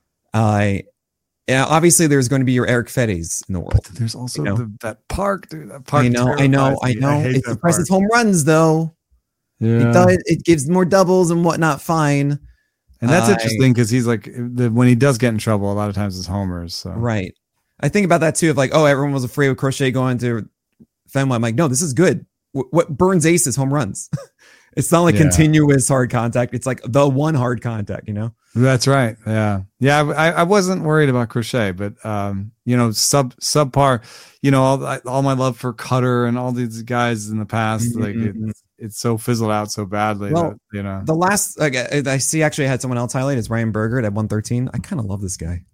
Uh, Yeah, obviously there's going to be your Eric Feddes in the world. But there's also you know? the, that park, dude. That park I know, I know, I know. I it suppresses home runs, though. Yeah. It does. It gives more doubles and whatnot. Fine, and that's uh, interesting because he's like the, when he does get in trouble, a lot of times it's homers. So. Right. I think about that too. Of like, oh, everyone was afraid of Crochet going to Fenway. I'm like, no, this is good. W- what burns Ace is home runs. It's not like yeah. continuous hard contact. It's like the one hard contact, you know? That's right. Yeah. Yeah. I, I wasn't worried about Crochet, but, um, you know, sub subpar, you know, all, all my love for Cutter and all these guys in the past, mm-hmm. like it, it's so fizzled out so badly. Well, that, you know, the last, like, I see actually I had someone else highlight is Ryan Bergert at one thirteen. I kind of love this guy.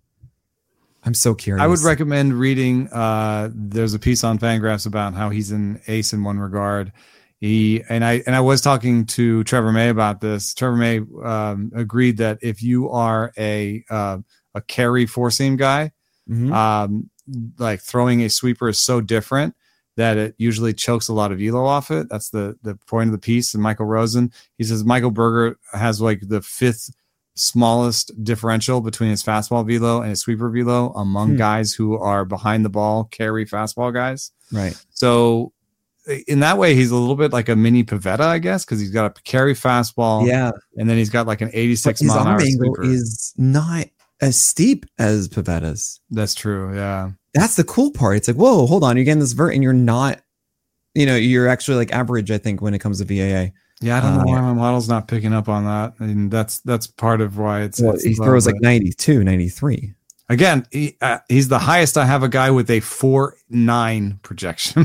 I'm so curious. I would recommend reading, uh, there's a piece on Fangraphs about how he's an ace in one regard. He and I and I was talking to Trevor May about this. Trevor May um, agreed that if you are a uh, a carry four seam guy, mm-hmm. um, like throwing a sweeper is so different that it usually chokes a lot of velo off it. That's the the point of the piece. And Michael Rosen, he says Michael Berger has like the fifth smallest differential between his fastball velo and his sweeper velo among hmm. guys who are behind the ball carry fastball guys. Right. So. In that way, he's a little bit like a mini Pivetta, I guess, because he's got a carry fastball. Yeah. And then he's got like an eighty-six mile an hour sweeper. Is not as steep as Pivetta's. That's true. Yeah. That's the cool part. It's like, whoa, hold on. You're getting this vert and you're not, you know, you're actually like average, I think, when it comes to V A A. Yeah. I don't uh, know why my model's not picking up on that. I mean, that's, that's part of why it's, well, it's he throws like ninety-two, ninety-three. Again, he, uh, he's the highest. I have a guy with a four nine projection.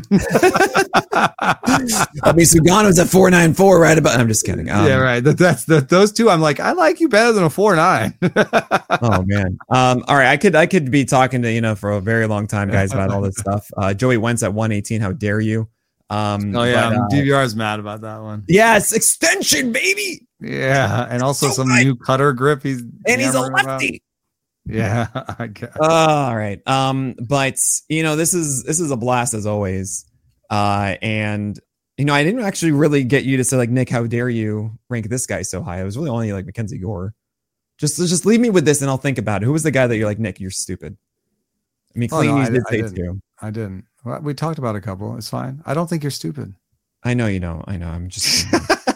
I mean, Sugano's at four nine four, right about. I'm just kidding. Um, yeah, right. That, that's that. Those two. I'm like, I like you better than a four nine. Oh man. Um. All right. I could I could be talking to you know for a very long time, guys, about all this stuff. Uh, Joey Wentz at one eighteen. How dare you? Um. Oh yeah. But, uh, D V R is mad about that one. Yes, extension, baby. Yeah, and also so some right. new Cutter grip. He's and he's a lefty. About. Yeah. I guess. Uh, all right. Um, but you know, this is this is a blast as always. Uh, and you know, I didn't actually really get you to say like, Nick, how dare you rank this guy so high? I was really only like Mackenzie Gore. Just just leave me with this, and I'll think about it. Who was the guy that you're like, Nick, you're stupid? I mean, Clean oh, no, I, did I, say I didn't. too. I didn't. Well, we talked about a couple. It's fine. I don't think you're stupid. I know you don't. I know. I'm just.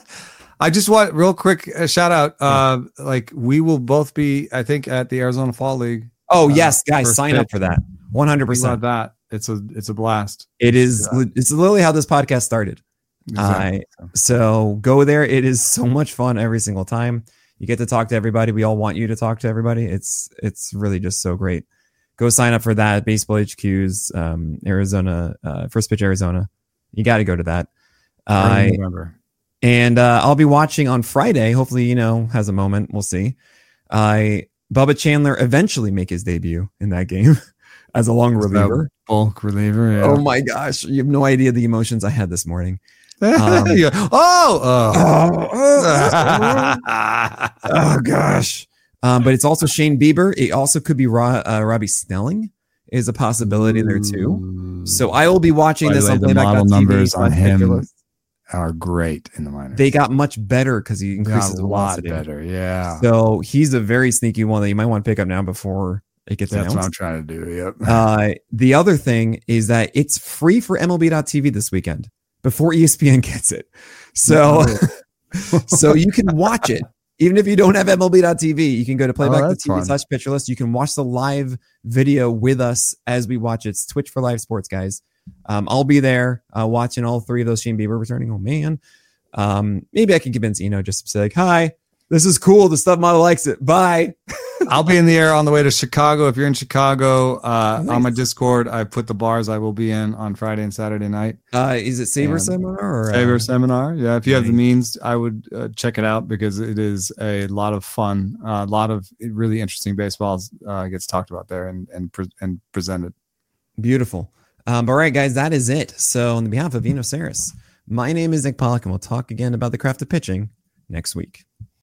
I just want real quick a shout out. Uh, yeah. Like we will both be, I think, at the Arizona Fall League. Oh uh, yes, guys, sign pitch. up for that. One hundred percent. That it's a it's a blast. It is. Yeah. It's literally how this podcast started. Exactly. Uh, so go there. It is so much fun every single time. You get to talk to everybody. We all want you to talk to everybody. It's it's really just so great. Go sign up for that. Baseball H Q's um, Arizona uh, First Pitch Arizona. You got to go to that. I uh, remember. And uh, I'll be watching on Friday. Hopefully, you know, has a moment. We'll see. I uh, Bubba Chandler eventually make his debut in that game as a long reliever. Bulk reliever. Yeah. Oh my gosh. You have no idea the emotions I had this morning. Um, yeah. oh, oh. Oh, oh, oh gosh. Um, but it's also Shane Bieber. It also could be Ro- uh, Robbie Snelling is a possibility there too. So I will be watching By this on Playback dot T V. Numbers on him are great in the minors. They got much better because he increases a lot better. Yeah. So he's a very sneaky one that you might want to pick up now before it gets That's announced. what I'm trying to do. Yep. Uh, the other thing is that it's free for M L B dot T V this weekend before E S P N gets it. So, so you can watch it. Even if you don't have M L B dot T V, you can go to playback dot T V slash picture list. You can watch the live video with us as we watch it. It's Twitch for Live Sports, guys. Um, I'll be there uh, watching all three of those Shane Bieber returning. Oh man, um, maybe I can convince Eno just to say like, hi, This is cool. The Stuff Model likes it. Bye. I'll be in the air on the way to Chicago. If you're in Chicago, uh, nice. On my Discord, I put the bars I will be in on Friday and Saturday night. Uh, is it Saber and Seminar? Or, Saber uh, Seminar. Yeah. If you nice. have the means, I would uh, check it out because it is a lot of fun. Uh, a lot of really interesting baseball uh, gets talked about there and and, pre- and presented. Beautiful. Um, all right, guys, that is it. So on behalf of Eno Sarris, my name is Nick Pollock, and we'll talk again about the craft of pitching next week.